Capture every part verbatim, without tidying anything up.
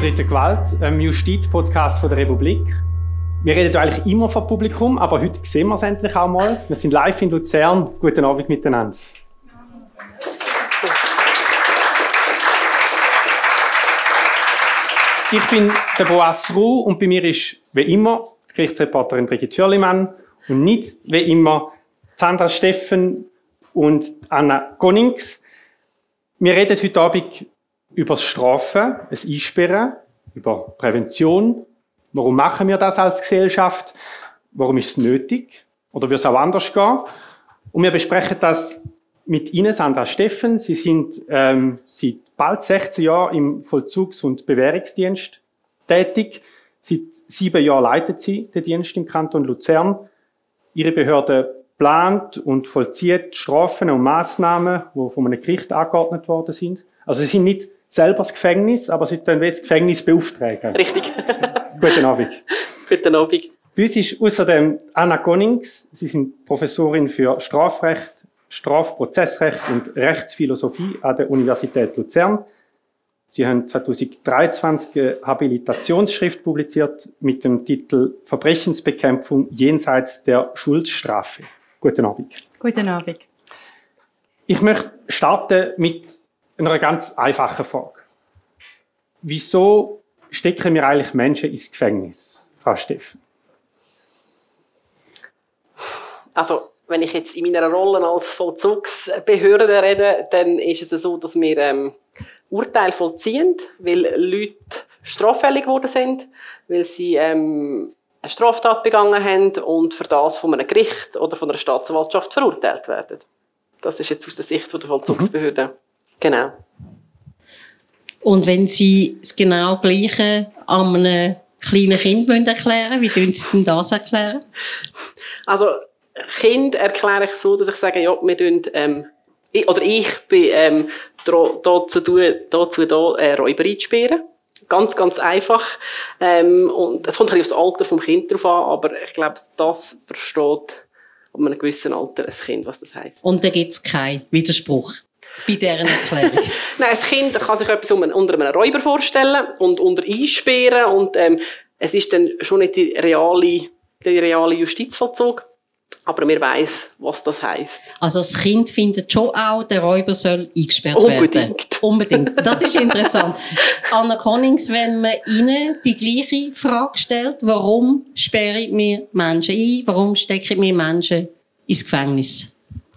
dritte Gewalt, ein Justizpodcast von der Republik. Wir reden hier eigentlich immer vor Publikum, aber heute sehen wir es endlich auch mal. Wir sind live in Luzern. Guten Abend miteinander. Ich bin der Boas Ruh und bei mir ist, wie immer, die Gerichtsreporterin Brigitte Hürlimann und nicht, wie immer, Sandra Steffen und Anna Konings. Wir reden heute Abend über das Strafen, das Einsperren, über Prävention. Warum machen wir das als Gesellschaft? Warum ist es nötig? Oder würde es auch anders gehen? Und wir besprechen das mit Ihnen, Sandra Steffen. Sie sind ähm, seit bald sechzehn Jahren im Vollzugs- und Bewährungsdienst tätig. Seit sieben Jahren leitet Sie den Dienst im Kanton Luzern. Ihre Behörde plant und vollzieht Strafen und Massnahmen, die von einem Gericht angeordnet worden sind. Also Sie sind nicht selber das Gefängnis, aber Sie können das Gefängnis beauftragen. Richtig. Guten Abend. Guten Abend. Bei uns ist außerdem Anna Konings. Sie sind Professorin für Strafrecht, Strafprozessrecht und Rechtsphilosophie an der Universität Luzern. Sie haben zwanzig dreiundzwanzig eine Habilitationsschrift publiziert mit dem Titel Verbrechensbekämpfung jenseits der Schuldstrafe. Guten Abend. Guten Abend. Ich möchte starten mit einer ganz einfachen Frage. Wieso stecken wir eigentlich Menschen ins Gefängnis, Frau Steffen? Also, wenn ich jetzt in meiner Rolle als Vollzugsbehörde rede, dann ist es so, dass wir ähm, Urteile vollziehen, weil Leute straffällig geworden sind, weil sie ähm, eine Straftat begangen haben und für das von einem Gericht oder von einer Staatsanwaltschaft verurteilt werden. Das ist jetzt aus der Sicht der Vollzugsbehörde. Mhm. Genau. Und wenn Sie das genau Gleiche an einem kleinen Kind erklären wollen, wie tun Sie denn das erklären? Also, Kind erkläre ich so, dass ich sage, ja, wir tun, ähm, ich, oder ich bin ähm, dazu, dazu da, äh, Räuber einzusperren. Ganz, ganz einfach. Ähm, und es kommt ein bisschen aufs Alter vom Kind drauf an, aber ich glaube, das versteht ab einem gewissen Alter ein Kind, was das heisst. Und da gibt es keinen Widerspruch bei deren Erklärung? Nein, ein Kind kann sich etwas unter einem Räuber vorstellen und unter einsperren und ähm, es ist dann schon nicht die reale, der reale Justizvollzug. Aber wir weiss, was das heisst. Also das Kind findet schon auch, der Räuber soll eingesperrt Unbedingt. werden. Unbedingt. Das ist interessant. Anna Konings, wenn man Ihnen die gleiche Frage stellt, warum sperren wir Menschen ein? Warum stecken wir Menschen ins Gefängnis?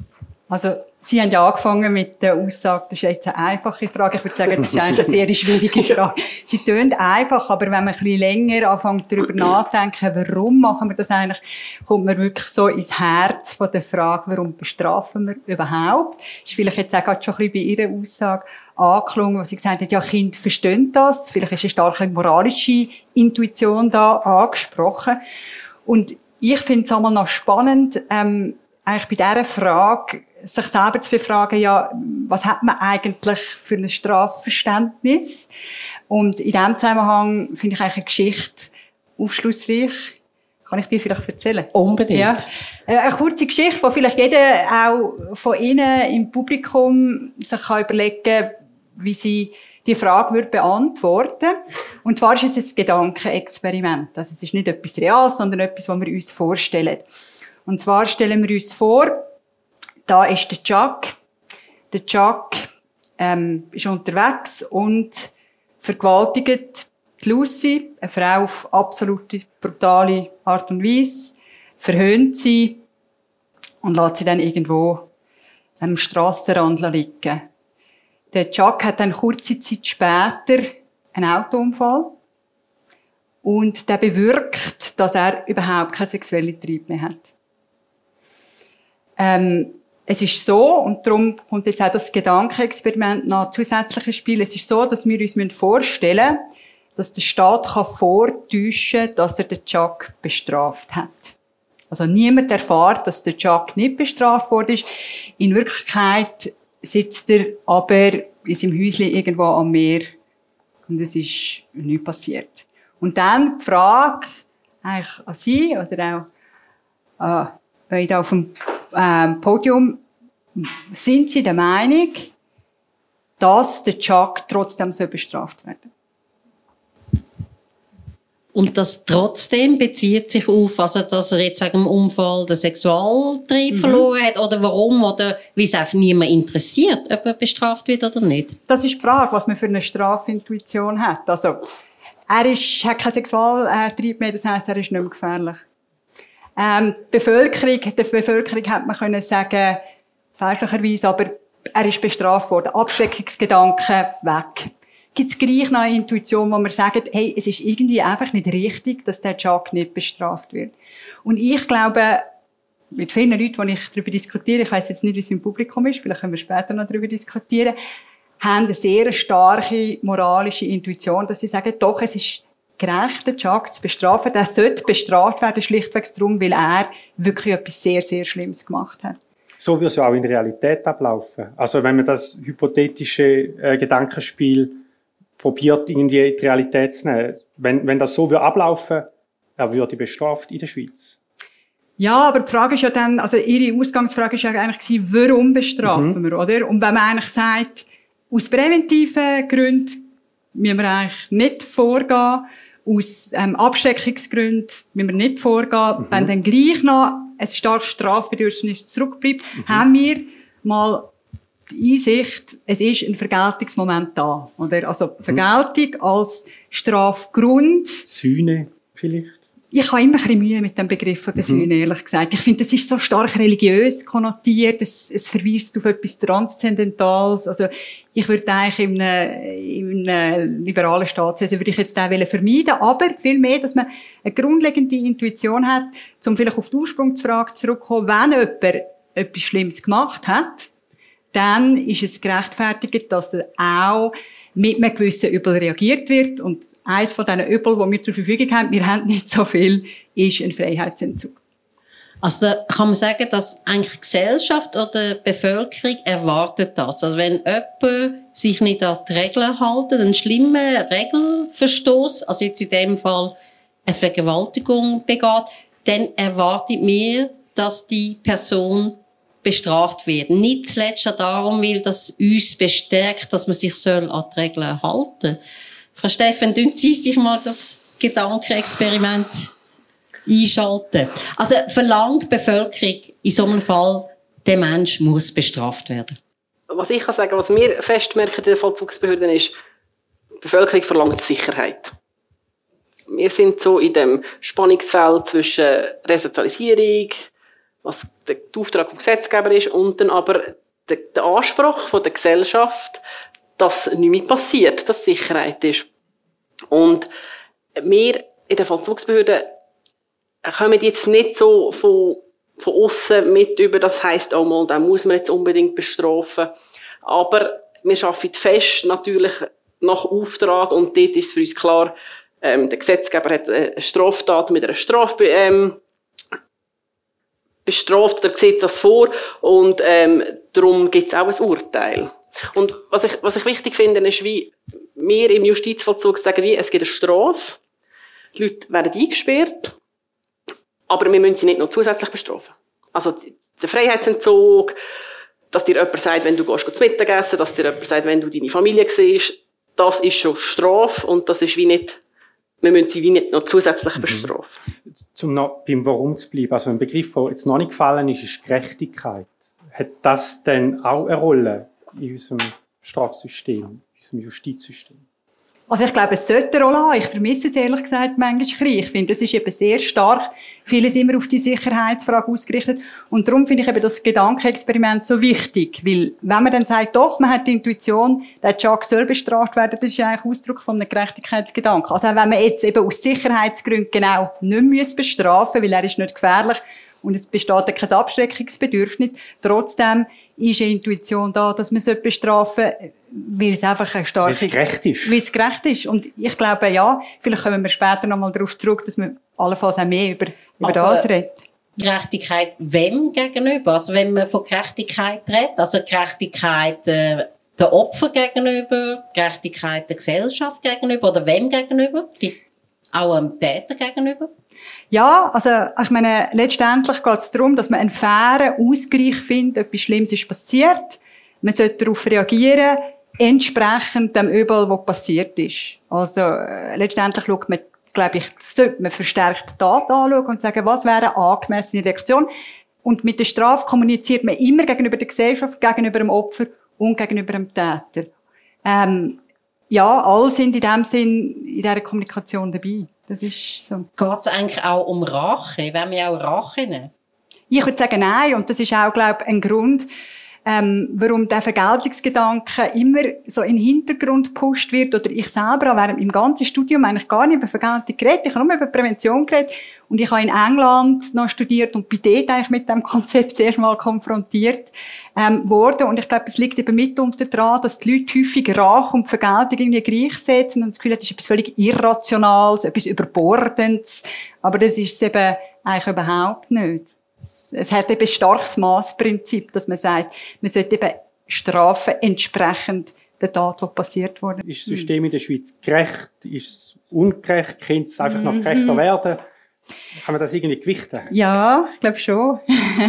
Also, Sie haben ja angefangen mit der Aussage, das ist jetzt eine einfache Frage. Ich würde sagen, das ist eigentlich eine sehr schwierige Frage. Sie tönt einfach, aber wenn man ein bisschen länger anfängt, darüber nachzudenken, warum machen wir das eigentlich, kommt man wirklich so ins Herz von der Frage, warum bestrafen wir überhaupt? Das ist vielleicht jetzt auch gerade schon ein bisschen bei Ihrer Aussage angeklungen, wo Sie gesagt haben, ja, Kinder verstehen das. Vielleicht ist eine starke moralische Intuition da angesprochen. Und ich finde es einmal noch spannend, ähm, eigentlich bei dieser Frage, sich selber zu befragen, ja, was hat man eigentlich für ein Strafverständnis? Und in diesem Zusammenhang finde ich eigentlich eine Geschichte aufschlussreich. Kann ich dir vielleicht erzählen? Unbedingt. Ja. Eine kurze Geschichte, die vielleicht jeder auch von Ihnen im Publikum sich kann überlegen, wie sie die Frage würde beantworten. Und zwar ist es ein Gedankenexperiment. Also es ist nicht etwas Reales, sondern etwas, was wir uns vorstellen. Und zwar stellen wir uns vor, da ist der Chuck. Der Chuck ähm, ist unterwegs und vergewaltigt die Lucy, eine Frau auf absolute brutale Art und Weise, verhöhnt sie und lässt sie dann irgendwo am Strassenrand liegen. Der Chuck hat dann kurze Zeit später einen Autounfall und der bewirkt, dass er überhaupt keinen sexuellen Trieb mehr hat. Ähm, Es ist so, und darum kommt jetzt auch das Gedankenexperiment noch zusätzliches Spiel. Es ist so, dass wir uns vorstellen müssen, dass der Staat vortäuschen kann, dass er den Chuck bestraft hat. Also niemand erfährt, dass der Chuck nicht bestraft worden ist. In Wirklichkeit sitzt er aber in seinem Häuschen irgendwo am Meer und es ist nichts passiert. Und dann die Frage eigentlich an Sie oder auch an euch auf dem ähm, Podium, sind Sie der Meinung, dass der Chuck trotzdem so bestraft werden? Und das trotzdem bezieht sich auf, also, dass er jetzt wegen dem Unfall den Sexualtrieb mhm. verloren hat, oder warum, oder wie es einfach niemand interessiert, ob er bestraft wird oder nicht. Das ist die Frage, was man für eine Strafintuition hat. Also, er ist, hat keinen Sexualtrieb mehr, das heisst, er ist nicht mehr gefährlich. Ähm, die Bevölkerung, der Bevölkerung hat man können sagen, fälschlicherweise, aber er ist bestraft worden. Abschreckungsgedanken weg. Gibt es gleich noch eine Intuition, wo man sagt, hey, es ist irgendwie einfach nicht richtig, dass der Chuck nicht bestraft wird. Und ich glaube, mit vielen Leuten, die ich darüber diskutiere, ich weiss jetzt nicht, wie es im Publikum ist, vielleicht können wir später noch darüber diskutieren, haben eine sehr starke moralische Intuition, dass sie sagen, doch, es ist gerecht, den Chuck zu bestrafen. Der sollte bestraft werden, schlichtweg darum, weil er wirklich etwas sehr, sehr Schlimmes gemacht hat. So wird es ja auch in der Realität ablaufen. Also wenn man das hypothetische äh, Gedankenspiel probiert, irgendwie in die Realität zu nehmen. Wenn, wenn das so würde ablaufen, er würde bestraft in der Schweiz. Ja, aber die Frage ist ja dann, also Ihre Ausgangsfrage ist ja eigentlich, warum bestrafen mhm. wir, oder? Und wenn man eigentlich sagt, aus präventiven Gründen müssen wir eigentlich nicht vorgehen, aus ähm, Abschreckungsgründen müssen wir nicht vorgehen, mhm. wenn dann gleich noch ein starkes Strafbedürfnis zurückbleibt, mhm. haben wir mal die Einsicht, es ist ein Vergeltungsmoment da, oder? Also, Vergeltung als Strafgrund. Sühne, vielleicht? Ich habe immer ein bisschen Mühe mit dem Begriff von der mhm. Sühne, ehrlich gesagt. Ich finde, das ist so stark religiös konnotiert, es, es verweist auf etwas Transzendentales. Also, ich würde eigentlich in einem, in einem liberalen Staat, also würde ich jetzt den vermeiden, aber vielmehr, dass man eine grundlegende Intuition hat, um vielleicht auf die Ursprungsfrage zurückzukommen, wenn jemand etwas Schlimmes gemacht hat, dann ist es gerechtfertigt, dass er auch mit einem gewissen Übel reagiert wird. Und eines von diesen Übel, die wir zur Verfügung haben, wir haben nicht so viel, ist ein Freiheitsentzug. Also da kann man sagen, dass eigentlich die Gesellschaft oder die Bevölkerung erwartet das. Also wenn jemand sich nicht an die Regeln hält, einen schlimmen Regelverstoß, also jetzt in dem Fall eine Vergewaltigung begeht, dann erwartet mir, dass die Person bestraft werden. Nicht zuletzt auch darum, weil das uns bestärkt, dass man sich soll an die Regeln halten soll. Frau Steffen, tun Sie sich mal das Gedankenexperiment einschalten. Also verlangt die Bevölkerung in so einem Fall, der Mensch muss bestraft werden. Was ich kann sagen, was wir festmerken in den Vollzugsbehörden ist, die Bevölkerung verlangt Sicherheit. Wir sind so in dem Spannungsfeld zwischen Resozialisierung, was der Auftrag vom Gesetzgeber ist, und dann aber der, der Anspruch von der Gesellschaft, dass nichts mehr passiert, dass Sicherheit ist. Und wir in der Vollzugsbehörde kommen jetzt nicht so von, von aussen mit über, das heisst, oh mal, den muss man jetzt unbedingt bestrafen. Aber wir arbeiten fest, natürlich nach Auftrag, und dort ist es für uns klar, ähm, der Gesetzgeber hat eine Straftat mit einer Strafe, ähm, bestraft oder sieht das vor, und ähm, darum gibt es auch ein Urteil. Und was ich, was ich wichtig finde, ist, wie wir im Justizvollzug sagen, wie, es gibt eine Strafe, die Leute werden eingesperrt, aber wir müssen sie nicht noch zusätzlich bestrafen. Also der Freiheitsentzug, dass dir jemand sagt, wenn du gehst zum Mittagessen, dass dir jemand sagt, wenn du deine Familie siehst, das ist schon Strafe, und das ist wie nicht, wir müssen sie wie nicht noch zusätzlich mhm. bestrafen. Um noch beim Warum zu bleiben, also ein Begriff, der jetzt noch nicht gefallen ist, ist Gerechtigkeit. Hat das denn auch eine Rolle in unserem Strafsystem, in unserem Justizsystem? Also ich glaube, es sollte eine Rolle haben. Ich vermisse es ehrlich gesagt manchmal ein bisschen. Ich finde, es ist eben sehr stark, vieles immer auf die Sicherheitsfrage ausgerichtet. Und darum finde ich eben das Gedankenexperiment so wichtig. Weil, wenn man dann sagt, doch, man hat die Intuition, der Chuck soll bestraft werden, das ist ja eigentlich Ausdruck von einem Gerechtigkeitsgedanken. Also auch wenn man jetzt eben aus Sicherheitsgründen genau nicht bestrafen muss, weil er ist nicht gefährlich und es besteht kein Abschreckungsbedürfnis, trotzdem ist eine Intuition da, dass man es bestrafen sollte, weil es einfach eine starke... Weil es gerecht ist. Weil es gerecht ist. Und ich glaube, ja, vielleicht kommen wir später noch mal darauf zurück, dass man allenfalls auch mehr über, über das redet. Gerechtigkeit wem gegenüber? Also wenn man von Gerechtigkeit redet, also Gerechtigkeit äh, der Opfer gegenüber, Gerechtigkeit der Gesellschaft gegenüber oder wem gegenüber? Auch dem Täter gegenüber? Ja, also ich meine, letztendlich geht es darum, dass man einen fairen Ausgleich findet, etwas Schlimmes ist passiert. Man sollte darauf reagieren, entsprechend dem Übel, was passiert ist. Also äh, letztendlich schaut man glaube ich, sollte man verstärkt die Daten anschauen und sagen, was wäre eine angemessene Reaktion. Und mit der Strafe kommuniziert man immer gegenüber der Gesellschaft, gegenüber dem Opfer und gegenüber dem Täter. Ähm, ja, alle sind in dem Sinn in dieser Kommunikation dabei. Das ist so. Geht es eigentlich auch um Rache? Wollen wir auch Rache nehmen? Ich würde sagen, nein. Und das ist auch, glaube ich, ein Grund, ähm, warum der Vergeltungsgedanke immer so in den Hintergrund gepusht wird. Oder ich selber habe während meinem ganzen Studium eigentlich gar nicht über Vergeltung geredet. Ich habe nur über Prävention geredet. Und ich habe in England noch studiert und bin dort eigentlich mit dem Konzept zuerst mal konfrontiert ähm, worden. Und ich glaube, es liegt eben mitunter daran, dass die Leute häufig Rache und Vergeltung irgendwie gleichsetzen und das Gefühl haben, das ist etwas völlig Irrationales, etwas Überbordendes. Aber das ist es eben eigentlich überhaupt nicht. Es hat eben ein starkes Massprinzip, dass man sagt, man sollte eben strafen entsprechend der Tat, die passiert wurde. Ist das System in der Schweiz gerecht? Ist es ungerecht? Könnte es einfach noch gerechter werden? Kann man das irgendwie gewichten? Ja, ich glaube schon.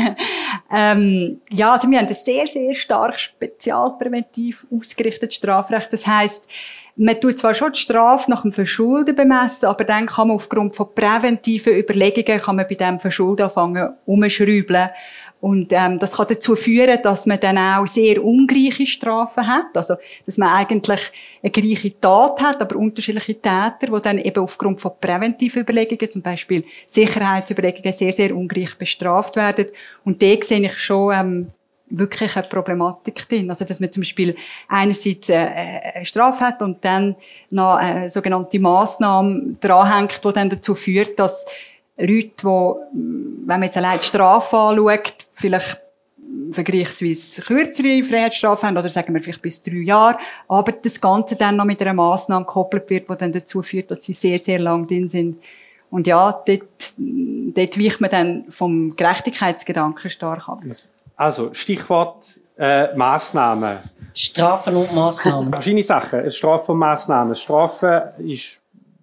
ähm, ja, also wir haben ein sehr, sehr stark spezialpräventiv ausgerichtetes Strafrecht. Das heisst, man tut zwar schon die Strafe nach dem Verschulden bemessen, aber dann kann man aufgrund von präventiven Überlegungen kann man bei diesem Verschulden anfangen, umschrauben. Und ähm, das kann dazu führen, dass man dann auch sehr ungleiche Strafen hat. Also, dass man eigentlich eine gleiche Tat hat, aber unterschiedliche Täter, die dann eben aufgrund von präventiven Überlegungen, zum Beispiel Sicherheitsüberlegungen, sehr, sehr ungleich bestraft werden. Und da sehe ich schon ähm, wirklich eine Problematik drin. Also, dass man zum Beispiel einerseits äh, eine Strafe hat und dann noch eine sogenannte Massnahme dranhängt, die dann dazu führt, dass Leute, die, wenn man jetzt allein die Strafe anschaut, vielleicht vergleichsweise kürzere Freiheitsstrafe haben, oder sagen wir vielleicht bis drei Jahre, aber das Ganze dann noch mit einer Massnahme gekoppelt wird, die dann dazu führt, dass sie sehr, sehr lang drin sind. Und ja, dort, dort weicht man dann vom Gerechtigkeitsgedanken stark ab. Also, Stichwort äh, Massnahmen. Strafen und Massnahmen. Verschiedene Sachen. Strafen und Massnahmen. Strafen ist,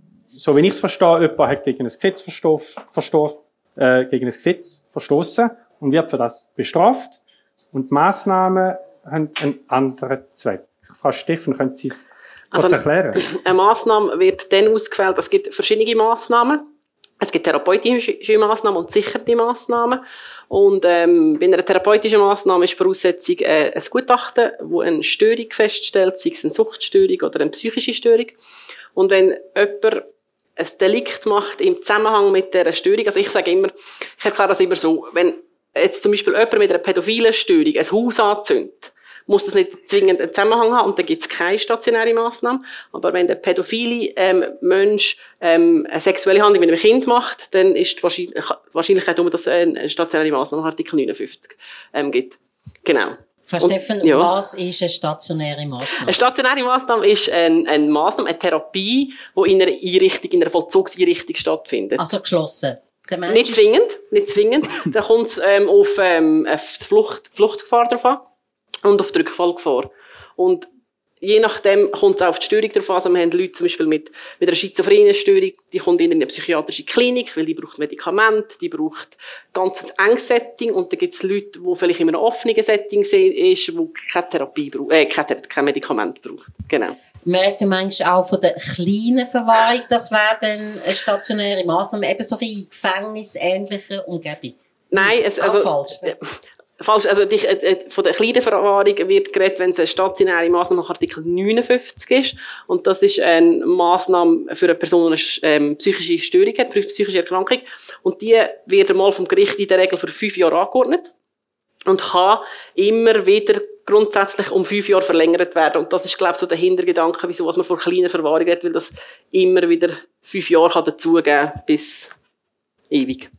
so wie ich es verstehe, jemand hat gegen ein Gesetz verstoß, verstoß, äh, gegen ein Gesetz verstoßen und wird für das bestraft. Und Massnahmen haben einen anderen Zweck. Frau Steffen, können Sie es kurz also, erklären? Eine Massnahme wird dann ausgewählt, es gibt verschiedene Massnahmen. Es gibt therapeutische Massnahmen und sicherte Massnahmen. Und ähm, bei einer therapeutischen Massnahme ist Voraussetzung äh, ein Gutachten, wo eine Störung feststellt, sei es eine Suchtstörung oder eine psychische Störung. Und wenn jemand ein Delikt macht im Zusammenhang mit dieser Störung, also ich sage immer, ich erkläre das immer so, wenn jetzt zum Beispiel jemand mit einer pädophilen Störung ein Haus anzündet, muss das nicht zwingend einen Zusammenhang haben und dann gibt es keine stationäre Massnahme. Aber wenn der pädophile ähm, Mensch ähm, eine sexuelle Handlung mit einem Kind macht, dann ist die Wahrscheinlich Wahrscheinlichkeit, dass es eine stationäre Massnahme Artikel neunundfünfzig ähm, gibt. Genau. Frau Steffen, ja. Was ist eine stationäre Massnahme? Eine stationäre Massnahme ist eine, eine Massnahme, eine Therapie, die in einer Einrichtung, in einer Vollzugseinrichtung stattfindet. Also geschlossen? Nicht zwingend, nicht zwingend. Da kommt es ähm, auf ähm, auf die Flucht, Fluchtgefahr drauf an und auf die Rückfallgefahr. Und je nachdem kommt es auch auf die Störung drauf an. Also wir haben Leute zum Beispiel mit, mit einer schizophrenen Störung, die kommt in eine psychiatrische Klinik, weil die braucht Medikamente, die braucht ganz ein enges Setting. Und dann gibt es Leute, die vielleicht in einem offenen Setting sind, ist, die keine Therapie brauchen, äh, kein, kein Medikament brauchen. Genau. Wir reden manchmal auch von der kleinen Verwahrung. Das wäre dann eine stationäre Massnahme, eben so eine gefängnisähnliche Umgebung. Nein, es, also, falsch. Äh, falsch. Also, die, äh, von der kleinen Verwahrung wird geredet, wenn es eine stationäre Massnahme nach Artikel neunundfünfzig ist. Und das ist eine Massnahme für eine Person, die eine ähm, psychische Störung hat, für eine psychische Erkrankung. Und die wird einmal vom Gericht in der Regel für fünf Jahre angeordnet. Und kann immer wieder grundsätzlich um fünf Jahre verlängert werden. Und das ist, glaube ich, so der Hintergedanke, wieso was man vor kleiner Verwahrung redet, weil das immer wieder fünf Jahre kann dazugeben bis ewig.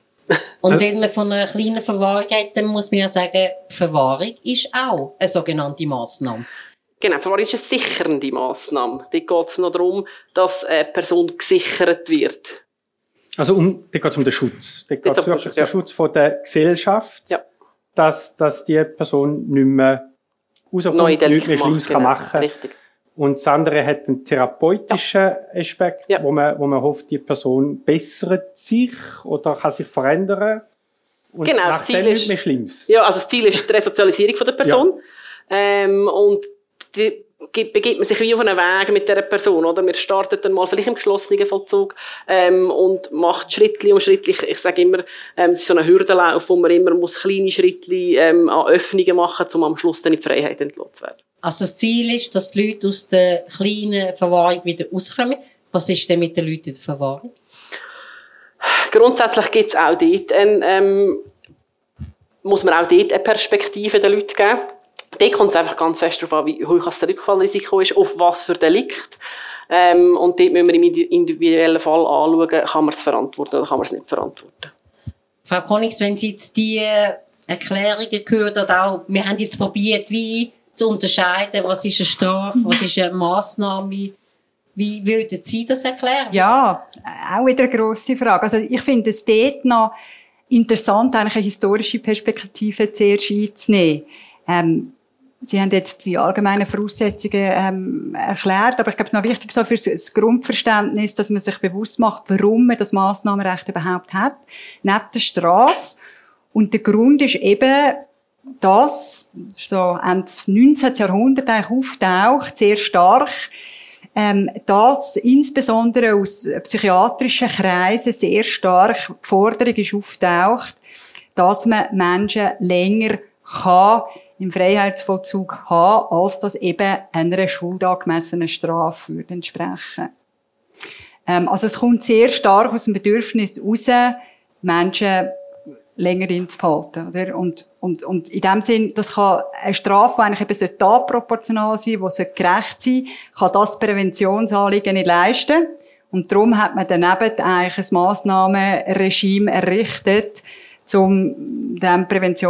Und wenn man von einer kleinen Verwahrung redet, dann muss man ja sagen, Verwahrung ist auch eine sogenannte Massnahme. Genau, Verwahrung ist eine sichernde Massnahme. Dort geht es noch darum, dass eine Person gesichert wird. Also um, dort geht es um den Schutz. Dort geht es wirklich um den Schutz von der Gesellschaft. Ja. Dass, dass die Person nicht mehr rauskommt, nichts mehr Schlimmes genau, machen kann. Richtig. Und das andere hat einen therapeutischen ja. Aspekt, ja. wo man, wo man hofft, die Person bessert sich oder kann sich verändern. Und genau, das Ziel ist, mehr Schlimmes. Ja, also das Ziel ist die Resozialisierung von der Person. Ja. Ähm, und die begibt man sich wie auf einen Weg mit dieser Person, oder? Man startet dann mal vielleicht im geschlossenen Vollzug ähm, und macht Schrittli um Schrittli. Ich, ich sage immer, ähm, es ist so ein Hürdenlauf, wo man immer muss kleine Schrittli ähm, an Öffnungen machen muss, um am Schluss dann in die Freiheit entlassen zu werden. Also das Ziel ist, dass die Leute aus der kleinen Verwahrung wieder rauskommen. Was ist denn mit den Leuten in der Verwahrung? Grundsätzlich gibt es auch dort, ein, ähm, muss man auch dort eine Perspektive den Leuten geben. Dort kommt es einfach ganz fest darauf an, wie hoch das Rückfallrisiko ist, auf was für Delikt. Ähm, und dort müssen wir im individuellen Fall anschauen, kann man es verantworten oder kann man es nicht verantworten. Frau Konings, wenn Sie jetzt die Erklärungen gehört oder auch, wir haben jetzt probiert, wie zu unterscheiden, was ist eine Strafe, was ist eine Massnahme, wie würden Sie das erklären? Ja, auch wieder eine grosse Frage. Also ich finde es dort noch interessant, eigentlich eine historische Perspektive zuerst einzunehmen. Ähm, Sie haben jetzt die allgemeinen Voraussetzungen ähm, erklärt, aber ich glaube, es ist noch wichtig so für das Grundverständnis, dass man sich bewusst macht, warum man das Massnahmenrecht überhaupt hat, neben der Strafe. Und der Grund ist eben, dass so Ende des neunzehnten Jahrhunderts eigentlich auftaucht, sehr stark, ähm, dass insbesondere aus psychiatrischen Kreisen sehr stark die Forderung ist auftaucht, dass man Menschen länger kann im Freiheitsvollzug haben, als das eben einer schuldangemessenen Strafe würde entsprechen. Ähm, also es kommt sehr stark aus dem Bedürfnis raus, Menschen länger drin zu behalten, oder? Und, und, und in dem Sinn, das kann eine Strafe, die eigentlich eben da proportional sein, die gerecht sein, kann das Präventionsanliegen nicht leisten. Und darum hat man daneben eigentlich ein Massnahmenregime errichtet, um dem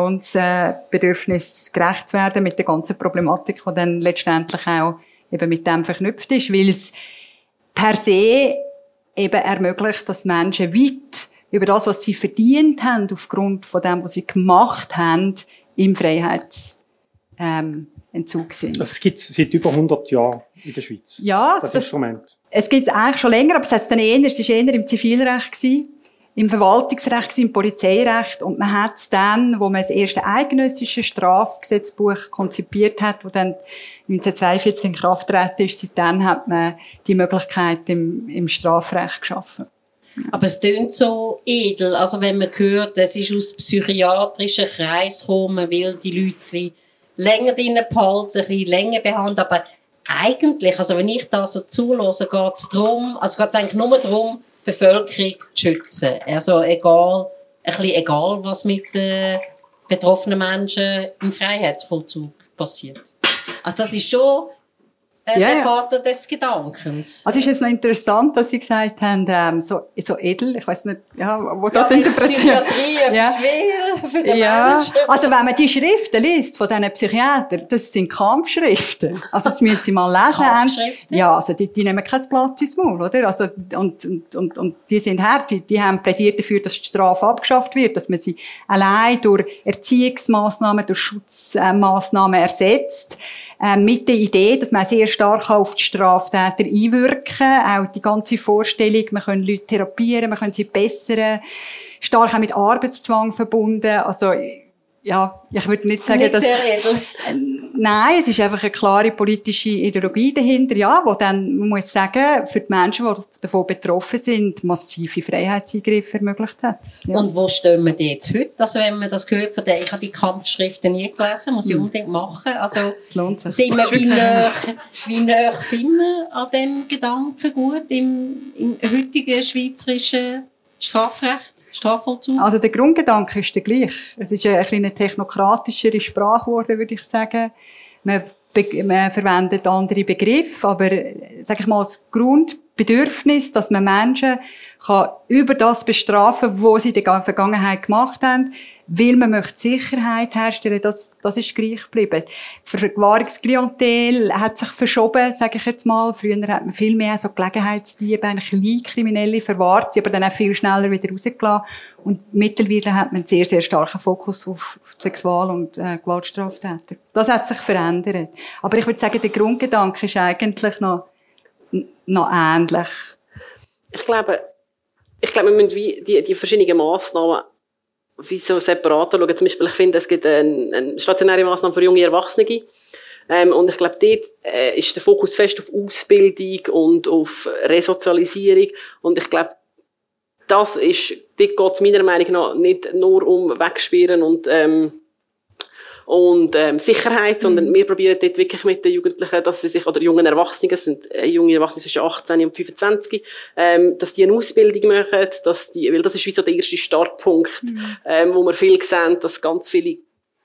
Präventionsbedürfnis gerecht zu werden mit der ganzen Problematik, die dann letztendlich auch eben mit dem verknüpft ist, weil es per se eben ermöglicht, dass Menschen weit über das, was sie verdient haben, aufgrund von dem, was sie gemacht haben, im Freiheitsentzug ähm, sind. Das gibt es seit über hundert Jahren in der Schweiz. Ja, das, das Instrument. Es gibt es eigentlich schon länger, aber es hat dann eher, es war eher im Zivilrecht gewesen, im Verwaltungsrecht, im Polizeirecht, und man hat es dann, wo man das erste eidgenössische Strafgesetzbuch konzipiert hat, wo dann neunzehnhundertzweiundvierzig in Kraft getreten ist, seitdem hat man die Möglichkeit im, im Strafrecht geschaffen. Aber es klingt so edel, also wenn man hört, es ist aus psychiatrischen Kreisen gekommen, man will die Leute ein bisschen länger drinnen behalten, ein bisschen länger behandeln, aber eigentlich, also wenn ich da so zuhöre, geht es darum, also geht es eigentlich nur darum, die Bevölkerung zu schützen. Also egal, ein bisschen egal, was mit den betroffenen Menschen im Freiheitsvollzug passiert. Also das ist schon äh, ja, der ja. Vater des Gedankens. Also ist es noch interessant, dass Sie gesagt haben, ähm, so, so edel, ich weiss nicht, ja, wo ja, das interpretiert. Psychiatrie ja. etwas will für den ja. Menschen. Also wenn man die Schriften liest von diesen Psychiatern, das sind Kampfschriften. Also das müssen Sie mal lesen. Kampfschriften? Ja, also die, die nehmen kein Blatt ins Maul, oder? Also, und, und, und, und die sind hart, die, die haben plädiert dafür, dass die Strafe abgeschafft wird, dass man sie allein durch Erziehungsmaßnahmen, durch Schutzmaßnahmen ersetzt. Äh, mit der Idee, dass man sehr stark auf die Straftäter einwirken kann. Auch die ganze Vorstellung, man kann Leute therapieren, man kann sie bessern. Stark auch mit Arbeitszwang verbunden. Also, ja, ich würde nicht sagen, nicht dass... sehr edel. Äh, nein, es ist einfach eine klare politische Ideologie dahinter, ja, wo dann, man muss sagen, für die Menschen, die davon betroffen sind, massive Freiheitseingriffe ermöglicht hat. Ja. Und wo stehen wir jetzt heute? Also wenn man das hört von der, ich habe die Kampfschriften nie gelesen, muss ich hm. unbedingt machen. Also, das lohnt sich. Sind wir, wie näher, wie näher sind wir an dem Gedankengut im, im heutigen schweizerischen Strafrecht? Strafvollzug? Also der Grundgedanke ist der gleich. Es ist eine kleine technokratischere Sprache geworden, würde ich sagen. Man, man verwendet andere Begriffe, aber, sage ich mal, das Grundbedürfnis, dass man Menschen kann über das bestrafen, was sie in der Vergangenheit gemacht haben, weil man möchte Sicherheit herstellen, das, das ist gleich geblieben. Die Verwahrungsklientel hat sich verschoben, sage ich jetzt mal. Früher hat man viel mehr so Gelegenheitsdiebe, Kleinkriminelle verwahrt, sie aber dann auch viel schneller wieder rausgelassen. Und mittlerweile hat man einen sehr, sehr starken Fokus auf, auf Sexual- und äh, Gewaltstraftäter. Das hat sich verändert. Aber ich würde sagen, der Grundgedanke ist eigentlich noch, noch ähnlich. Ich glaube, ich glaube, wir müssen wie die, die verschiedenen Massnahmen wie so separat schauen. Zum Beispiel, ich finde, es gibt eine, eine stationäre Massnahme für junge Erwachsene, Ähm, und ich glaube, dort äh, ist der Fokus fest auf Ausbildung und auf Resozialisierung. Und ich glaube, das ist, dort geht es meiner Meinung nach nicht nur um Wegsperren und, ähm, und ähm, Sicherheit, sondern wir probieren dort wirklich mit den Jugendlichen, dass sie sich, oder jungen Erwachsenen, es sind äh, junge Erwachsene zwischen achtzehn und fünfundzwanzig, ähm, dass die eine Ausbildung machen, dass die, weil das ist wie so der erste Startpunkt, mhm. ähm, wo wir viel sehen, dass ganz viele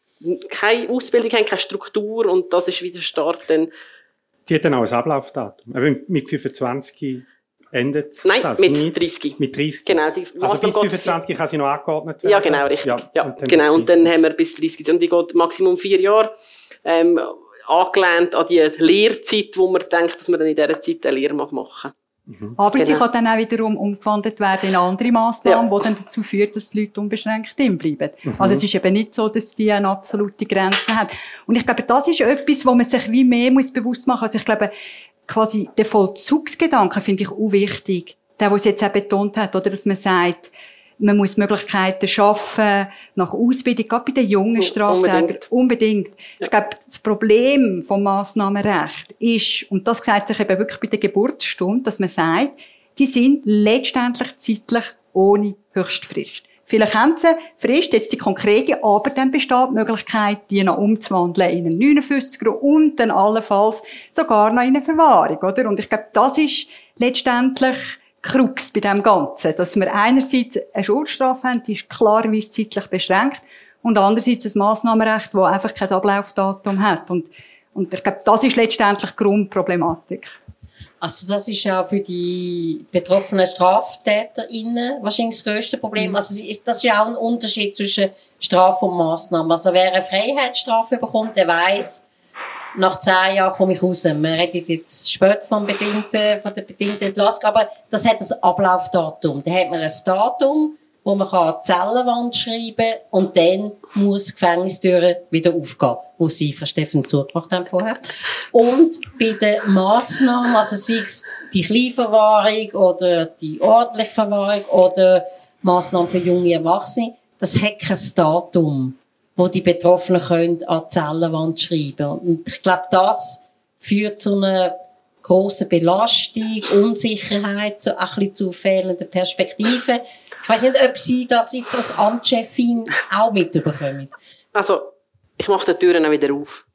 keine Ausbildung haben, keine Struktur, und das ist wieder der Start. Dann die hat dann auch ein Ablaufdatum. Aber mit fünfundzwanzig endet Nein, das mit nicht? dreißig. Mit dreißig. Genau, die also bis fünfundzwanzig kann sie noch angeordnet werden? Ja, genau, richtig. Ja, ja, und, dann genau. und dann haben wir bis dreißig. Und die geht Maximum vier Jahre. Ähm, angelehnt an die Lehrzeit, wo man denkt, dass man dann in dieser Zeit eine Lehre machen mag. Mhm. Aber genau. sie kann dann auch wiederum umgewandelt werden in andere Massnahmen, ja. die dann dazu führt, dass die Leute unbeschränkt drin bleiben. Mhm. Also es ist eben nicht so, dass die eine absolute Grenze hat. Und ich glaube, das ist etwas, wo man sich wie mehr muss bewusst machen muss. Also ich glaube, quasi der Vollzugsgedanke finde ich auch wichtig. Der, der es jetzt auch betont hat, oder, dass man sagt, man muss Möglichkeiten schaffen, nach Ausbildung, gerade bei den jungen Straftätern. Unbedingt. Unbedingt. Ich glaube, das Problem vom Massnahmenrecht ist, und das sagt sich eben wirklich bei der Geburtsstunde, dass man sagt, die sind letztendlich zeitlich ohne Höchstfrist. Vielleicht haben sie Frist, jetzt die konkrete, aber dann besteht die Möglichkeit, die noch umzuwandeln in einen neunundfünfziger und dann allenfalls sogar noch in eine Verwahrung, oder? Und ich glaube, das ist letztendlich Krux bei dem Ganzen, dass wir einerseits eine Schuldstrafe haben, die ist klarerweise zeitlich beschränkt, und andererseits ein Massnahmenrecht, das einfach kein Ablaufdatum hat. Und, und ich glaube, das ist letztendlich die Grundproblematik. Also das ist ja für die betroffenen StraftäterInnen wahrscheinlich das grösste Problem. Mhm. Also das ist ja auch ein Unterschied zwischen Strafe und Massnahmen. Also wer eine Freiheitsstrafe bekommt, der weiss, nach zehn Jahren komme ich raus. Man redet jetzt später vom bedingten, von der bedingten Entlassung, aber das hat ein Ablaufdatum. Da hat man ein Datum, wo man an die Zellenwand schreiben kann, und dann muss die Gefängnistür wieder aufgehen, wo sie Frau Steffen zugemacht haben vorher. Und bei den Massnahmen, also sei es die Kleinverwahrung oder die ordentliche Verwahrung oder Massnahmen für junge Erwachsene, das hat kein Datum, wo die Betroffenen können an die Zellenwand schreiben. Und ich glaube, das führt zu einer grossen Belastung, Unsicherheit, so ein bisschen zu fehlenden Perspektiven. Ich weiss nicht, ob Sie das jetzt als Amtschefin auch mitbekommen. Also, ich mache die Türen auch wieder auf.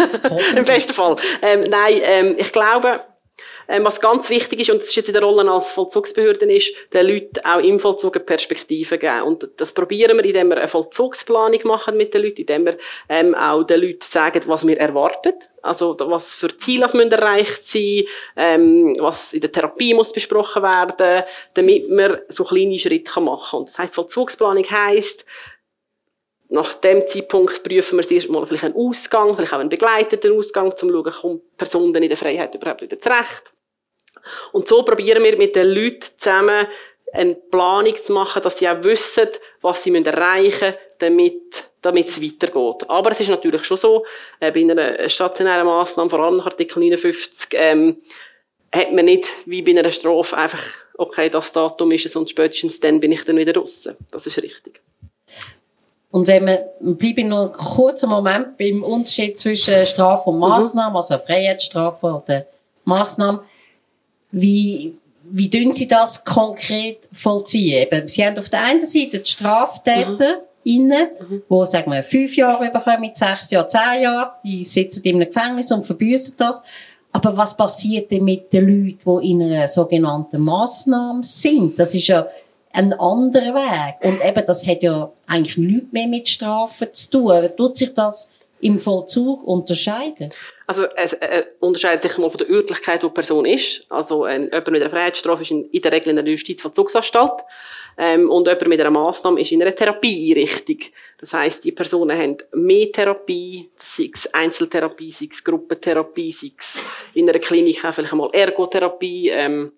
Im besten Fall. Ähm, nein, ähm, ich glaube, ähm, was ganz wichtig ist, und das ist jetzt in der Rolle als Vollzugsbehörde, ist, den Leuten auch im Vollzug eine Perspektive geben. Und das probieren wir, indem wir eine Vollzugsplanung machen mit den Leuten, indem wir ähm, auch den Leuten sagen, was wir erwarten. Also, was für Ziele müssen erreicht sein, ähm, was in der Therapie muss besprochen werden, damit man so kleine Schritte machen kann. Und das heisst, Vollzugsplanung heisst, nach dem Zeitpunkt prüfen wir zuerst mal vielleicht einen Ausgang, vielleicht auch einen begleiteten Ausgang, um zu schauen, kommt die Person in der Freiheit überhaupt wieder zurecht. Und so probieren wir mit den Leuten zusammen eine Planung zu machen, dass sie auch wissen, was sie erreichen müssen, damit, damit es weitergeht. Aber es ist natürlich schon so, äh, bei einer stationären Massnahme, vor allem nach Artikel neunundfünfzig, ähm, hat man nicht, wie bei einer Strafe, einfach, okay, das Datum ist es und spätestens dann bin ich dann wieder draussen. Das ist richtig. Und wenn man, bleibe ich noch einen kurzen Moment beim Unterschied zwischen Strafe und Massnahme, mhm. also Freiheitsstrafe oder Massnahme. Wie, wie tun Sie das konkret vollziehen? Eben, Sie haben auf der einen Seite die Straftäter, mhm. die, mhm. sagen wir, fünf Jahre bekommen, sechs Jahre, zehn Jahre, die sitzen in einem Gefängnis und verbüssen das. Aber was passiert denn mit den Leuten, die in einer sogenannten Massnahme sind? Das ist ja ein anderer Weg. Und eben, das hat ja eigentlich nichts mehr mit Strafen zu tun. Tut sich das im Vollzug unterscheiden? Also, es äh, unterscheidet sich mal von der Örtlichkeit, wo die Person ist. Also, ein, jemand mit einer Freiheitsstrafe ist in, in der Regel in einer Justizvollzugsanstalt. Ähm, und jemand mit einer Massnahme ist in einer Therapieeinrichtung. Das heisst, die Personen haben mehr Therapie, sei es Einzeltherapie, sei es Gruppentherapie, sei es in einer Klinik auch vielleicht einmal Ergotherapie. Ähm,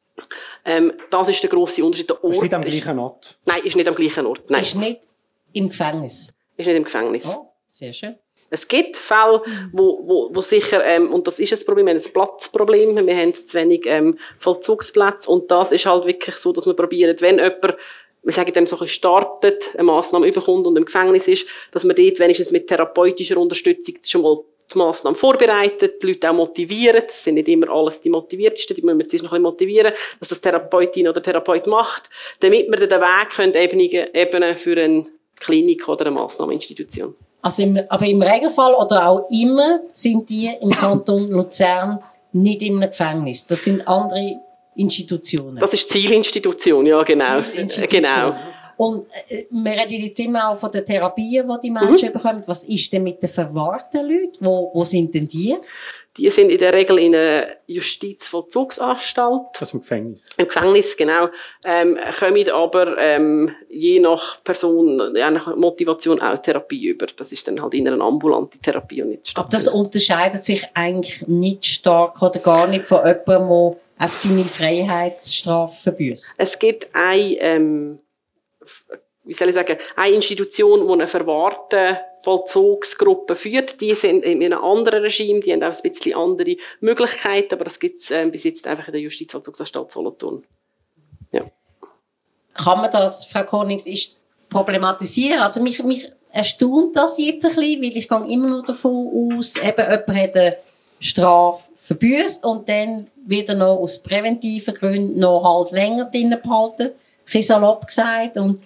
ähm, das ist der grosse Unterschied. Der Ort ist nicht am gleichen Ort? Nein, ist nicht am gleichen Ort. Nein. Ist nicht im Gefängnis? Ist nicht im Gefängnis. Oh, sehr schön. Es gibt Fälle, wo, wo, wo sicher, ähm, und das ist ein Problem, wir haben ein Platzproblem, wir haben zu wenig ähm, Vollzugsplätze, und das ist halt wirklich so, dass wir probieren, wenn jemand, wir sagen dem so ein startet, eine Massnahme überkommt und im Gefängnis ist, dass man dort wenigstens mit therapeutischer Unterstützung schon mal die Massnahmen vorbereiten, die Leute auch motivieren. Das sind nicht immer alles die Motiviertesten, die müssen wir zuerst noch ein bisschen motivieren, dass das Therapeutin oder Therapeut macht, damit wir dann den Weg können ebnen für eine Klinik oder eine Massnahmeninstitution. Also im, aber im Regelfall oder auch immer sind die im Kanton Luzern nicht in einem Gefängnis. Das sind andere Institutionen. Das ist Zielinstitution, ja, genau. Zielinstitution. Genau. Und äh, wir reden jetzt immer auch von den Therapien, die die Menschen mhm. bekommen. Was ist denn mit den verwahrten Leuten? Wo, wo sind denn die? Die sind in der Regel in einer Justizvollzugsanstalt. Also im Gefängnis. Im Gefängnis, genau. Ähm, kommen aber ähm, je nach Person, je nach Motivation auch Therapie über. Das ist dann halt in einer ambulanten Therapie und nicht stationär. Aber das unterscheidet sich eigentlich nicht stark oder gar nicht von jemandem, der auf seine Freiheitsstrafe verbüßt. Es gibt ein, ähm, wie soll ich sagen, eine Institution, die eine verwahrte Vollzugsgruppe führt. Die sind in einem anderen Regime, die haben auch ein bisschen andere Möglichkeiten, aber das gibt es äh, bis jetzt einfach in der Justizvollzugsanstalt Solothurn. Ja. Kann man das, Frau Konings, ist problematisieren? Also mich, mich erstaunt das jetzt ein bisschen, weil ich gehe immer noch davon aus, eben jemand hat eine Strafe verbüßt und dann wieder noch aus präventiven Gründen noch halt länger drinnen behalten, ein bisschen salopp gesagt. Und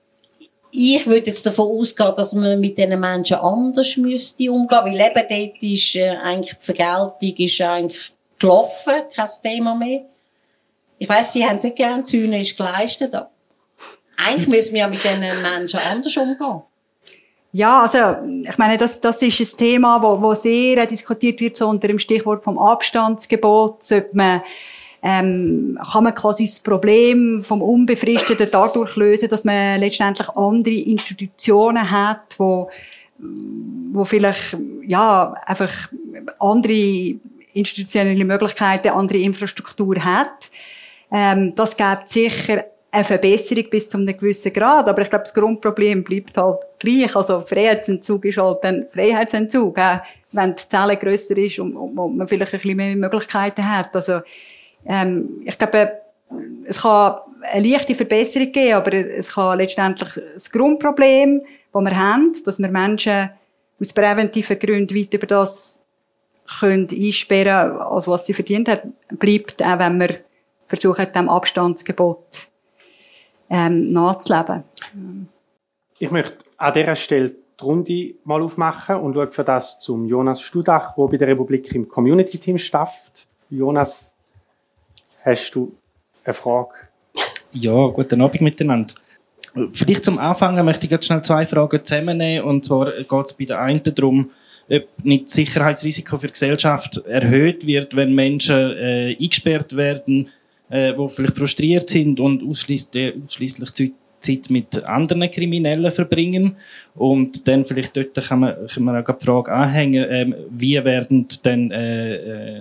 ich würde jetzt davon ausgehen, dass man mit diesen Menschen anders müsste umgehen, weil eben dort ist äh, eigentlich die Vergeltung ist eigentlich gelaufen, kein Thema mehr. Ich weiss, Sie haben es nicht gern, die Sühne ist geleistet. Eigentlich müssen wir ja mit diesen Menschen anders umgehen. Ja, also, ich meine, das, das ist ein Thema, wo, wo sehr diskutiert wird, so unter dem Stichwort vom Abstandsgebot. Sollte man, ähm, kann man quasi das Problem vom Unbefristeten dadurch lösen, dass man letztendlich andere Institutionen hat, wo, wo vielleicht, ja, einfach andere institutionelle Möglichkeiten, andere Infrastruktur hat. Ähm, das gibt sicher eine Verbesserung bis zu einem gewissen Grad, aber ich glaube, das Grundproblem bleibt halt gleich. Also Freiheitsentzug ist halt ein Freiheitsentzug, äh, wenn die Zelle grösser ist und, und, und man vielleicht ein bisschen mehr Möglichkeiten hat. Also ähm, ich glaube, es kann eine leichte Verbesserung geben, aber es kann letztendlich das Grundproblem, das wir haben, dass wir Menschen aus präventiven Gründen weit über das können einsperren, als was sie verdient haben, bleibt, auch wenn wir versuchen, dem Abstandsgebot ähm, nachzuleben. Ich möchte an dieser Stelle die Runde mal aufmachen und schaue für das zum Jonas Studach, der bei der Republik im Community-Team stafft. Jonas, hast du eine Frage? Ja, guten Abend miteinander. Vielleicht zum Anfangen möchte ich jetzt schnell zwei Fragen zusammennehmen. Und zwar geht es bei der einen darum, ob nicht das Sicherheitsrisiko für die Gesellschaft erhöht wird, wenn Menschen äh, eingesperrt werden, äh, die vielleicht frustriert sind und ausschliesslich, ausschliesslich Zeit mit anderen Kriminellen verbringen. Und dann vielleicht dort kann man, kann man auch die Frage anhängen, äh, wie werden denn äh, äh,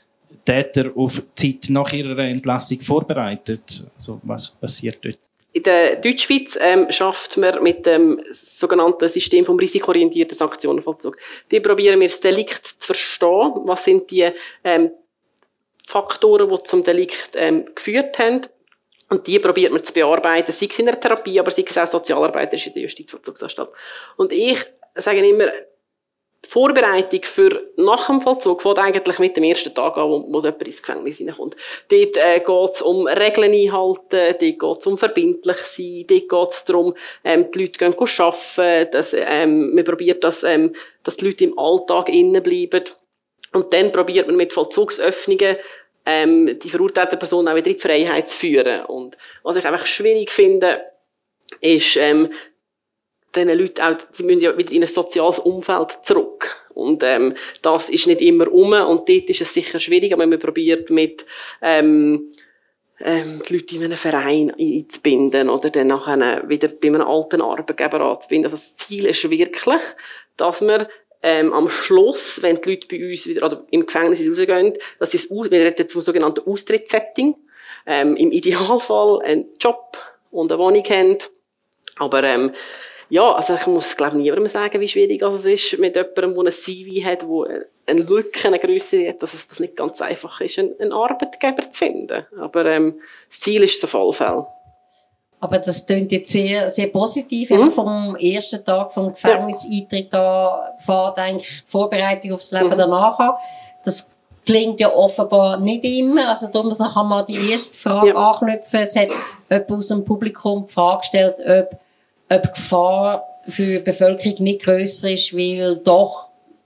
Täter auf die Zeit nach ihrer Entlassung vorbereitet? Also was passiert dort? In der Deutschschweiz ähm, schafft man mit dem sogenannten System vom risikoorientierten Sanktionenvollzug. Die probieren wir das Delikt zu verstehen. Was sind die ähm, Faktoren, die zum Delikt ähm, geführt haben? Und die probiert man zu bearbeiten, sei es in der Therapie, aber sei es auch sozialarbeiterisch in der Justizvollzugsanstalt. Und ich sage immer, die Vorbereitung für nach dem Vollzug fängt eigentlich mit dem ersten Tag an, wo, wo jemand ins Gefängnis hineinkommt. Dort äh, geht es um Regeln einhalten, dort geht es um verbindlich sein, dort geht es darum, ähm, die Leute gehen arbeiten, dass, ähm, man probiert, dass, ähm, dass die Leute im Alltag innen bleiben. Und dann probiert man mit Vollzugsöffnungen ähm, die verurteilte Person auch wieder in die Freiheit zu führen. Und was ich einfach schwierig finde, ist, ähm, diesen Leuten auch, sie müssen ja wieder in ein soziales Umfeld zurück. Und, ähm, das ist nicht immer um. Und dort ist es sicher schwierig, aber man probiert mit, ähm, ähm, die Leute in einen Verein einzubinden oder dann nachher wieder bei einem alten Arbeitgeber anzubinden. Also das Ziel ist wirklich, dass wir ähm, am Schluss, wenn die Leute bei uns wieder, oder im Gefängnis rausgehen, dass sie es, wir reden vom sogenannten Austrittssetting, ähm, im Idealfall einen Job und eine Wohnung haben. Aber, ähm, ja, also ich muss, glaube ich, niemandem sagen, wie schwierig es ist, mit jemandem, der ein C V hat, der eine Lücke, eine Grösse hat, dass es das nicht ganz einfach ist, einen Arbeitgeber zu finden. Aber ähm, das Ziel ist es auf alle Fälle. Aber das klingt jetzt sehr, sehr positiv. Mhm. Mhm. Vom ersten Tag vom Gefängniseintritt an fährt eigentlich die Vorbereitung aufs Leben mhm. danach an. Das klingt ja offenbar nicht immer. Also darum kann man die erste Frage ja. anknüpfen. Es hat jemand aus dem Publikum die Frage gestellt, ob, ob die Gefahr für die Bevölkerung nicht grösser ist, weil doch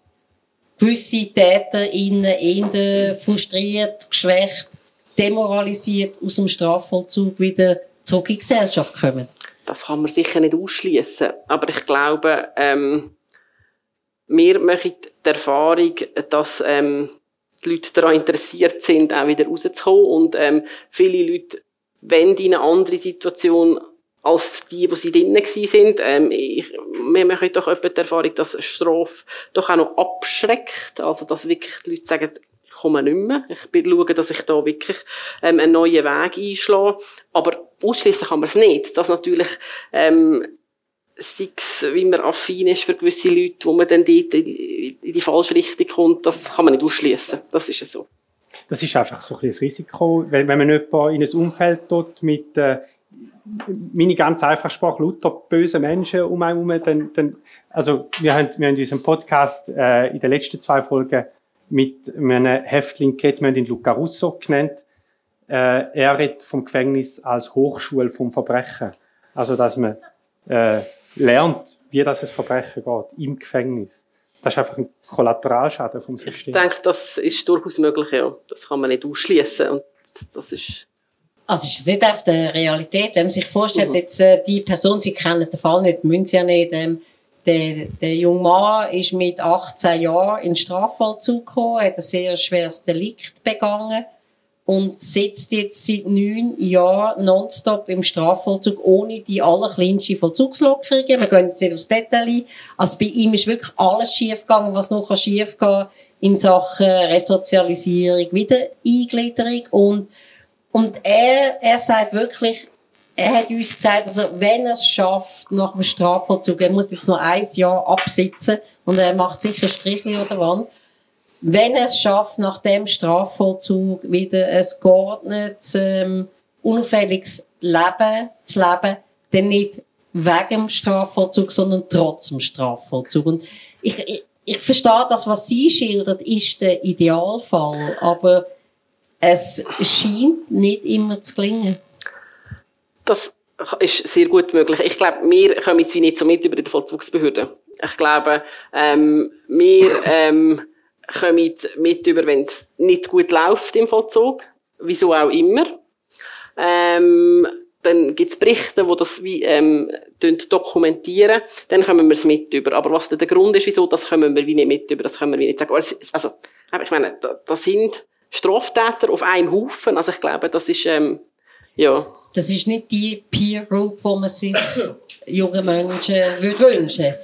gewisse TäterInnen eher frustriert, geschwächt, demoralisiert aus dem Strafvollzug wieder zurück in die Gesellschaft kommen. Das kann man sicher nicht ausschließen. Aber ich glaube, ähm, wir machen die Erfahrung, dass ähm, die Leute daran interessiert sind, auch wieder rauszukommen. Und ähm, viele Leute wollen in eine andere Situation als die, die sie drinnen waren. Ähm, ich, wir machen doch etwa die Erfahrung, dass Strafe doch auch noch abschreckt. Also, dass wirklich die Leute sagen, ich komme nicht mehr. Ich schaue, dass ich da wirklich ähm, einen neuen Weg einschlage. Aber ausschließen kann man es nicht. Dass natürlich, ähm, sei es, wie man affin ist für gewisse Leute, wo man dann dort in die falsche Richtung kommt, das kann man nicht ausschließen. Das ist so. Das ist einfach so ein bisschen das Risiko. Wenn, wenn man jemanden in ein Umfeld tut mit, äh, meine ganz einfache Sprache, lauter böse Menschen um einen herum, dann, dann, also, wir haben, wir haben in unserem Podcast, äh, in den letzten zwei Folgen mit einem Häftling geredet, wir haben ihn Luca Russo genannt. Äh, er redet vom Gefängnis als Hochschule vom Verbrechen. Also, dass man, äh, lernt, wie das ein Verbrechen geht, im Gefängnis. Das ist einfach ein Kollateralschaden vom System. Ich denke, das ist durchaus möglich, ja. Das kann man nicht ausschließen. Und das ist Also ist es nicht auf der Realität, wenn man sich vorstellt, mhm. jetzt, äh, die Person, Sie kennen den Fall nicht, müssen Sie ja nicht, ähm, der, der junge Mann ist mit achtzehn Jahren in den Strafvollzug gekommen, hat ein sehr schweres Delikt begangen und sitzt jetzt seit neun Jahren nonstop im Strafvollzug ohne die allerkleinste Vollzugslockerungen. Wir gehen jetzt nicht aufs Detail ein. Also bei ihm ist wirklich alles schiefgegangen, was noch schiefgehen kann in Sachen Resozialisierung, Wiedereingliederung und Und er, er sagt wirklich, er hat uns gesagt, also wenn er es schafft, nach dem Strafvollzug, er muss jetzt noch ein Jahr absitzen und er macht sicher Strichli oder Wand, wenn er es schafft, nach dem Strafvollzug wieder ein geordnetes, ähm, unauffälliges Leben zu leben, dann nicht wegen dem Strafvollzug, sondern trotz dem Strafvollzug. Und ich, ich, ich verstehe das, was sie schildert, ist der Idealfall, aber es scheint nicht immer zu gelingen. Das ist sehr gut möglich. Ich glaube, wir kommen jetzt wie nicht so mit über die Vollzugsbehörden. Ich glaube, ähm, wir ähm, kommen mit über, wenn es nicht gut läuft im Vollzug. Wieso auch immer. Ähm, dann gibt es Berichte, die das wie, ähm, dokumentieren. Dann kommen wir es mit über. Aber was der Grund ist, wieso, das kommen wir wie nicht mit über. Das können wir wie nicht sagen. Also, ich meine, da, da sind Straftäter auf einem Haufen. Also ich glaube, das ist, ähm, ja. Das ist nicht die Peer Group, die man sich jungen Menschen würde wünschen.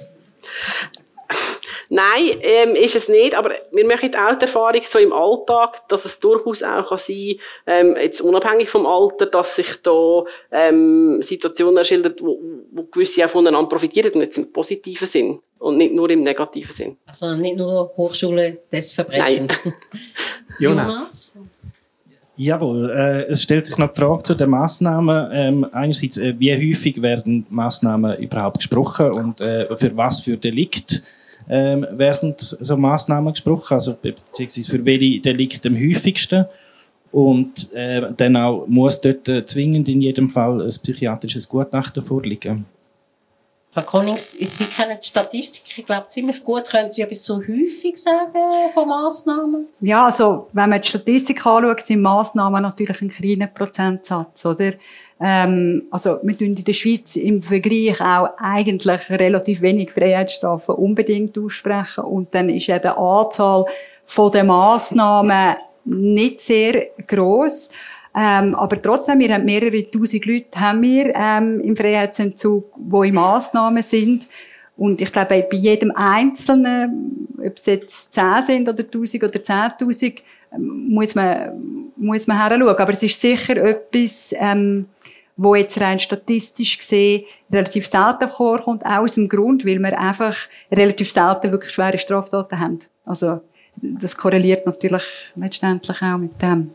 Nein, ähm, ist es nicht. Aber wir machen auch die Erfahrung so im Alltag, dass es durchaus auch kann sein, ähm, jetzt unabhängig vom Alter, dass sich da ähm, Situationen erschildert, wo, wo gewisse auch voneinander profitieren und jetzt im positiven Sinn und nicht nur im negativen Sinn. Also nicht nur Hochschule des Verbrechens. Jonas? Jawohl, äh, es stellt sich noch die Frage zu den Massnahmen. Ähm, einerseits, äh, wie häufig werden Massnahmen überhaupt gesprochen und äh, für was für Delikt ähm, werden so Massnahmen gesprochen, also beziehungsweise für welche Delikte am häufigsten. Und äh, dann auch, muss dort äh, zwingend in jedem Fall ein psychiatrisches Gutachten vorliegen. Frau Konings, Sie kennen die Statistik, ich glaube, ziemlich gut. Können Sie etwas so häufig sagen von Massnahmen? Ja, also, wenn man die Statistik anschaut, sind Massnahmen natürlich ein kleiner Prozentsatz, oder? Ähm, also, wir tun in der Schweiz im Vergleich auch eigentlich relativ wenig Freiheitsstrafen unbedingt aussprechen. Und dann ist ja die Anzahl von den Massnahmen nicht sehr gross. Ähm, aber trotzdem, wir haben mehrere tausend Leute haben wir, ähm, im Freiheitsentzug, die in Massnahmen sind. Und ich glaube, bei jedem Einzelnen, ob es jetzt zehn sind oder tausend oder zehntausend, muss man, muss man heranschauen. Aber es ist sicher etwas, ähm, wo jetzt rein statistisch gesehen relativ selten vorkommt, auch aus dem Grund, weil wir einfach relativ selten wirklich schwere Straftaten haben. Also, das korreliert natürlich letztendlich auch mit dem.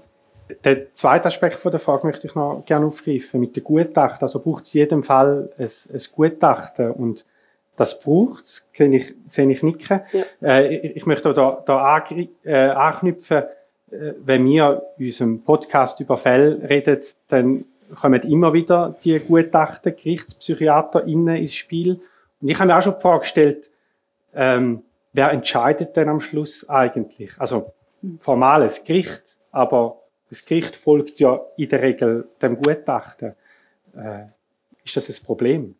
Den zweiten Aspekt von der Frage möchte ich noch gerne aufgreifen, mit dem Gutachten. Also braucht es in jedem Fall ein, ein Gutachten und das braucht es, sehe ich, sehe ich nicken. Ja. Äh, ich, ich möchte auch da, da angri- äh, anknüpfen, äh, wenn wir in unserem Podcast über Fälle reden, dann kommen immer wieder die Gutachten, GerichtspsychiaterInnen ins Spiel. Und ich habe mir auch schon die Frage gestellt, ähm, wer entscheidet denn am Schluss eigentlich? Also formales Gericht, aber das Gericht folgt ja in der Regel dem Gutachten. Äh, ist das ein Problem?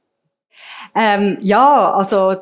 Ähm, ja, also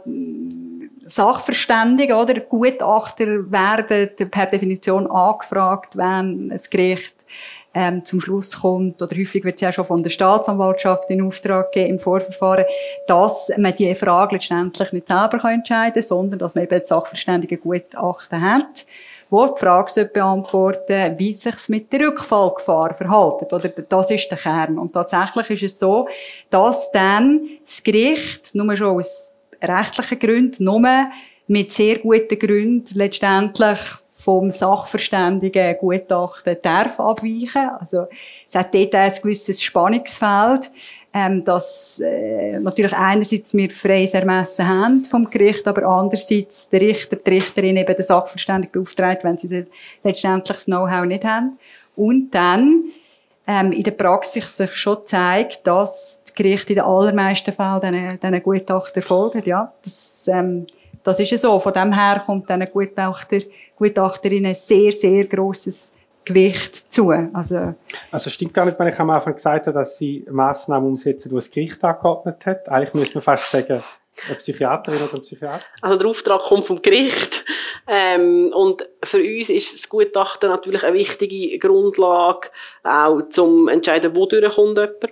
Sachverständige oder Gutachter werden per Definition angefragt, wenn ein Gericht ähm, zum Schluss kommt, oder häufig wird es ja schon von der Staatsanwaltschaft in Auftrag gegeben im Vorverfahren, dass man diese Frage letztendlich nicht selber entscheiden kann, sondern dass man eben Sachverständige Gutachten hat, wo die Frage beantworten soll, wie sich es mit der Rückfallgefahr verhält. Oder das ist der Kern. Und tatsächlich ist es so, dass dann das Gericht, nur schon aus rechtlichen Gründen, nur mit sehr guten Gründen letztendlich vom sachverständigen Gutachten darf abweichen. Also es hat dort ein gewisses Spannungsfeld, ähm, dass äh, natürlich einerseits wir freies Ermessen haben vom Gericht, aber andererseits der Richter, die Richterin eben den Sachverständigen beauftragt, wenn sie letztendlich das Know-how nicht haben. Und dann ähm, in der Praxis sich schon zeigt, dass das Gericht in den allermeisten Fällen diesen, diesen Gutachten folgen. Ja, das, ähm, das ist ja so. Von dem her kommt diesen Gutachter, Gutachterinnen sehr, sehr grosses Gewicht zu. Also, also stimmt gar nicht, wenn ich am Anfang gesagt habe, dass sie Massnahmen umsetzen, die das Gericht angeordnet hat. Eigentlich müsste man fast sagen, eine Psychiaterin oder ein Psychiater. Also der Auftrag kommt vom Gericht. Ähm, und für uns ist das Gutachten natürlich eine wichtige Grundlage, auch zum entscheiden, wodurch kommt jemand.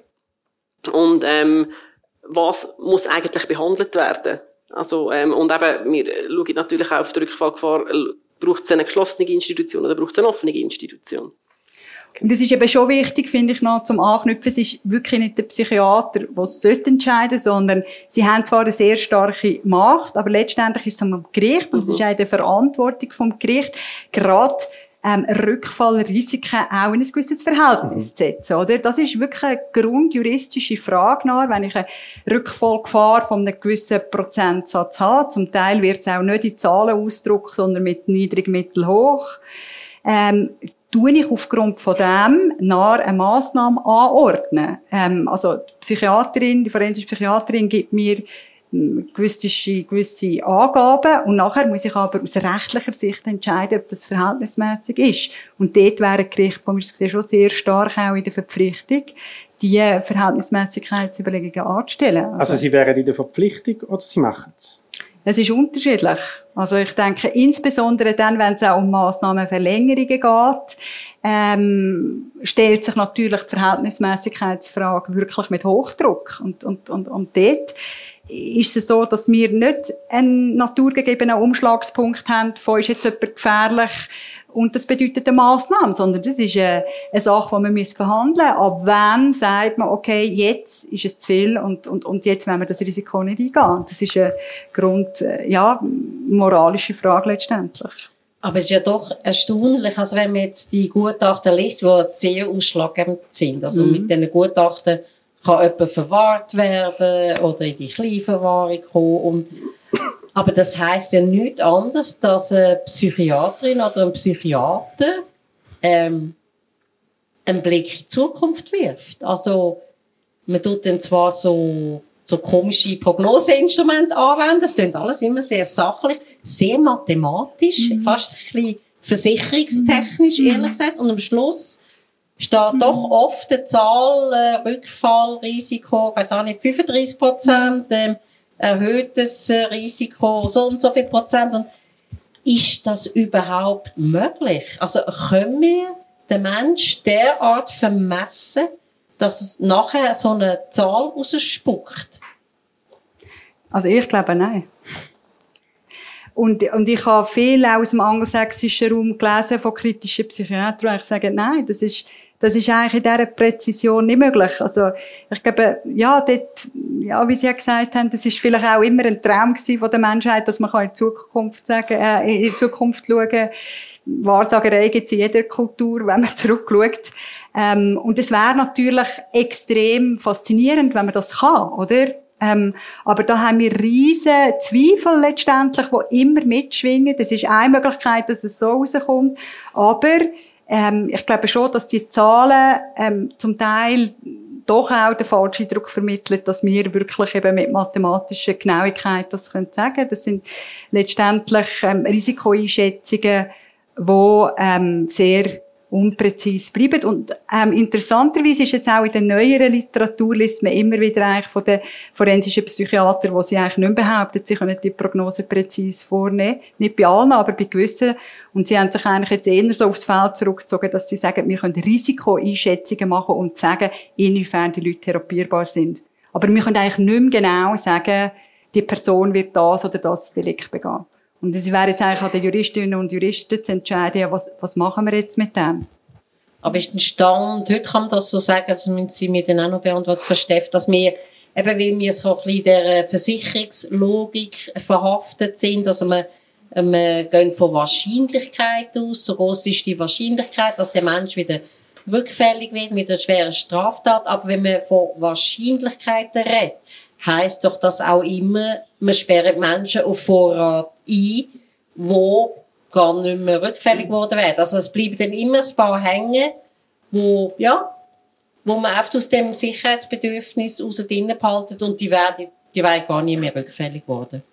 Und ähm, was muss eigentlich behandelt werden. Also, ähm, und eben, wir schauen natürlich auch auf die Rückfallgefahr, braucht es eine geschlossene Institution oder braucht es eine offene Institution? Und es ist eben schon wichtig, finde ich noch, zum Anknüpfen, es ist wirklich nicht der Psychiater, der es entscheiden sollte, sondern sie haben zwar eine sehr starke Macht, aber letztendlich ist es am Gericht, und es ist auch die Verantwortung vom Gericht, gerade ähm, Rückfallrisiken auch in ein gewisses Verhältnis zu setzen, oder? Das ist wirklich eine grundjuristische Frage nach, wenn ich eine Rückfallgefahr von einem gewissen Prozentsatz habe. Zum Teil wird es auch nicht in Zahlen ausgedrückt, sondern mit niedrig, mittel, hoch. Ähm, tue ich aufgrund von dem nach eine Massnahme anordnen. Ähm, also die Psychiaterin, die forensische Psychiaterin gibt mir gewisse, gewisse Angaben und nachher muss ich aber aus rechtlicher Sicht entscheiden, ob das verhältnismäßig ist. Und dort wäre ein Gericht, wo wir es sehen, schon sehr stark auch in der Verpflichtung, die Verhältnismäßigkeitsüberlegungen anzustellen. Also, also Sie wären in der Verpflichtung oder Sie machen es? Es ist unterschiedlich. Also ich denke, insbesondere dann, wenn es auch um Massnahmenverlängerungen geht, ähm, stellt sich natürlich die Verhältnismäßigkeitsfrage wirklich mit Hochdruck. Und, und, und, und dort ist es so, dass wir nicht einen naturgegebenen Umschlagspunkt haben, von ist jetzt jemand gefährlich und das bedeutet eine Massnahme, sondern das ist eine, eine Sache, die wir verhandeln müssen. Ab wann sagt man, okay, jetzt ist es zu viel und, und, und jetzt wollen wir das Risiko nicht eingehen. Das ist eine Grund, ja, moralische Frage letztendlich. Aber es ist ja doch erstaunlich, also wenn man jetzt die Gutachten liest, die sehr ausschlaggebend sind. Also mhm. mit diesen Gutachten kann jemand verwahrt werden oder in die Kleinverwahrung kommen. Und, aber das heisst ja nichts anderes, dass eine Psychiaterin oder ein Psychiater ähm, einen Blick in die Zukunft wirft. Also man tut dann zwar so, so komische Prognoseinstrumente anwenden, das klingt alles immer sehr sachlich, sehr mathematisch, mhm. fast ein bisschen versicherungstechnisch, mhm. ehrlich gesagt. Und am Schluss steht mhm. doch oft eine Zahl, äh, Rückfallrisiko, ich weiss auch nicht, fünfunddreissig Prozent, äh, erhöhtes äh, Risiko, so und so viel Prozent. Und ist das überhaupt möglich? Also können wir den Menschen derart vermessen, dass es nachher so eine Zahl rausspuckt? Also ich glaube, nein. Und, und ich habe viel aus dem angelsächsischen Raum gelesen von kritischen Psychiatern, die sagen, nein, das ist, Das ist eigentlich in dieser Präzision nicht möglich. Also, ich glaube, ja, dort, ja, wie Sie ja gesagt haben, das ist vielleicht auch immer ein Traum gewesen von der Menschheit, dass man in die Zukunft sagen, äh, in die Zukunft schauen. Wahrsagerei gibt es in jeder Kultur, wenn man zurückschaut. Ähm, und es wäre natürlich extrem faszinierend, wenn man das kann, oder? Ähm, aber da haben wir riesen Zweifel letztendlich, die immer mitschwingen. Das ist eine Möglichkeit, dass es so rauskommt. Aber ähm, ich glaube schon, dass die Zahlen ähm, zum Teil doch auch den falschen Eindruck vermitteln, dass wir wirklich eben mit mathematischer Genauigkeit das können sagen. Das sind letztendlich ähm, Risikoeinschätzungen, die ähm, sehr unpräzise bleiben. Und ähm, interessanterweise ist jetzt auch in der neueren Literatur, liest man immer wieder eigentlich von den forensischen Psychiatern, wo sie eigentlich nicht mehr behaupten, sie können die Prognose präzise vornehmen. Nicht bei allen, aber bei gewissen. Und sie haben sich eigentlich jetzt eher so aufs Feld zurückgezogen, dass sie sagen, wir können Risikoeinschätzungen machen und sagen, inwiefern die Leute therapierbar sind. Aber wir können eigentlich nicht mehr genau sagen, die Person wird das oder das Delikt begehen. Und es wäre jetzt eigentlich an den Juristinnen und Juristen zu entscheiden, was, was machen wir jetzt mit dem? Aber ist ein Stand, heute kann man das so sagen, das müssen Sie mir dann auch noch beantworten, Frau Steff, dass wir, eben weil wir so ein bisschen in dieser Versicherungslogik verhaftet sind, also wir, wir gehen von Wahrscheinlichkeit aus, so groß ist die Wahrscheinlichkeit, dass der Mensch wieder rückfällig wird mit einer schweren Straftat, aber wenn man von Wahrscheinlichkeiten redet, heisst doch das auch immer, man sperrt Menschen auf Vorrat ein, die gar nicht mehr rückfällig geworden werden. Also es bleiben dann immer ein paar hängen, wo, ja, wo man oft aus dem Sicherheitsbedürfnis raus drinnen behalten und die werden, die werden gar nicht mehr rückfällig geworden.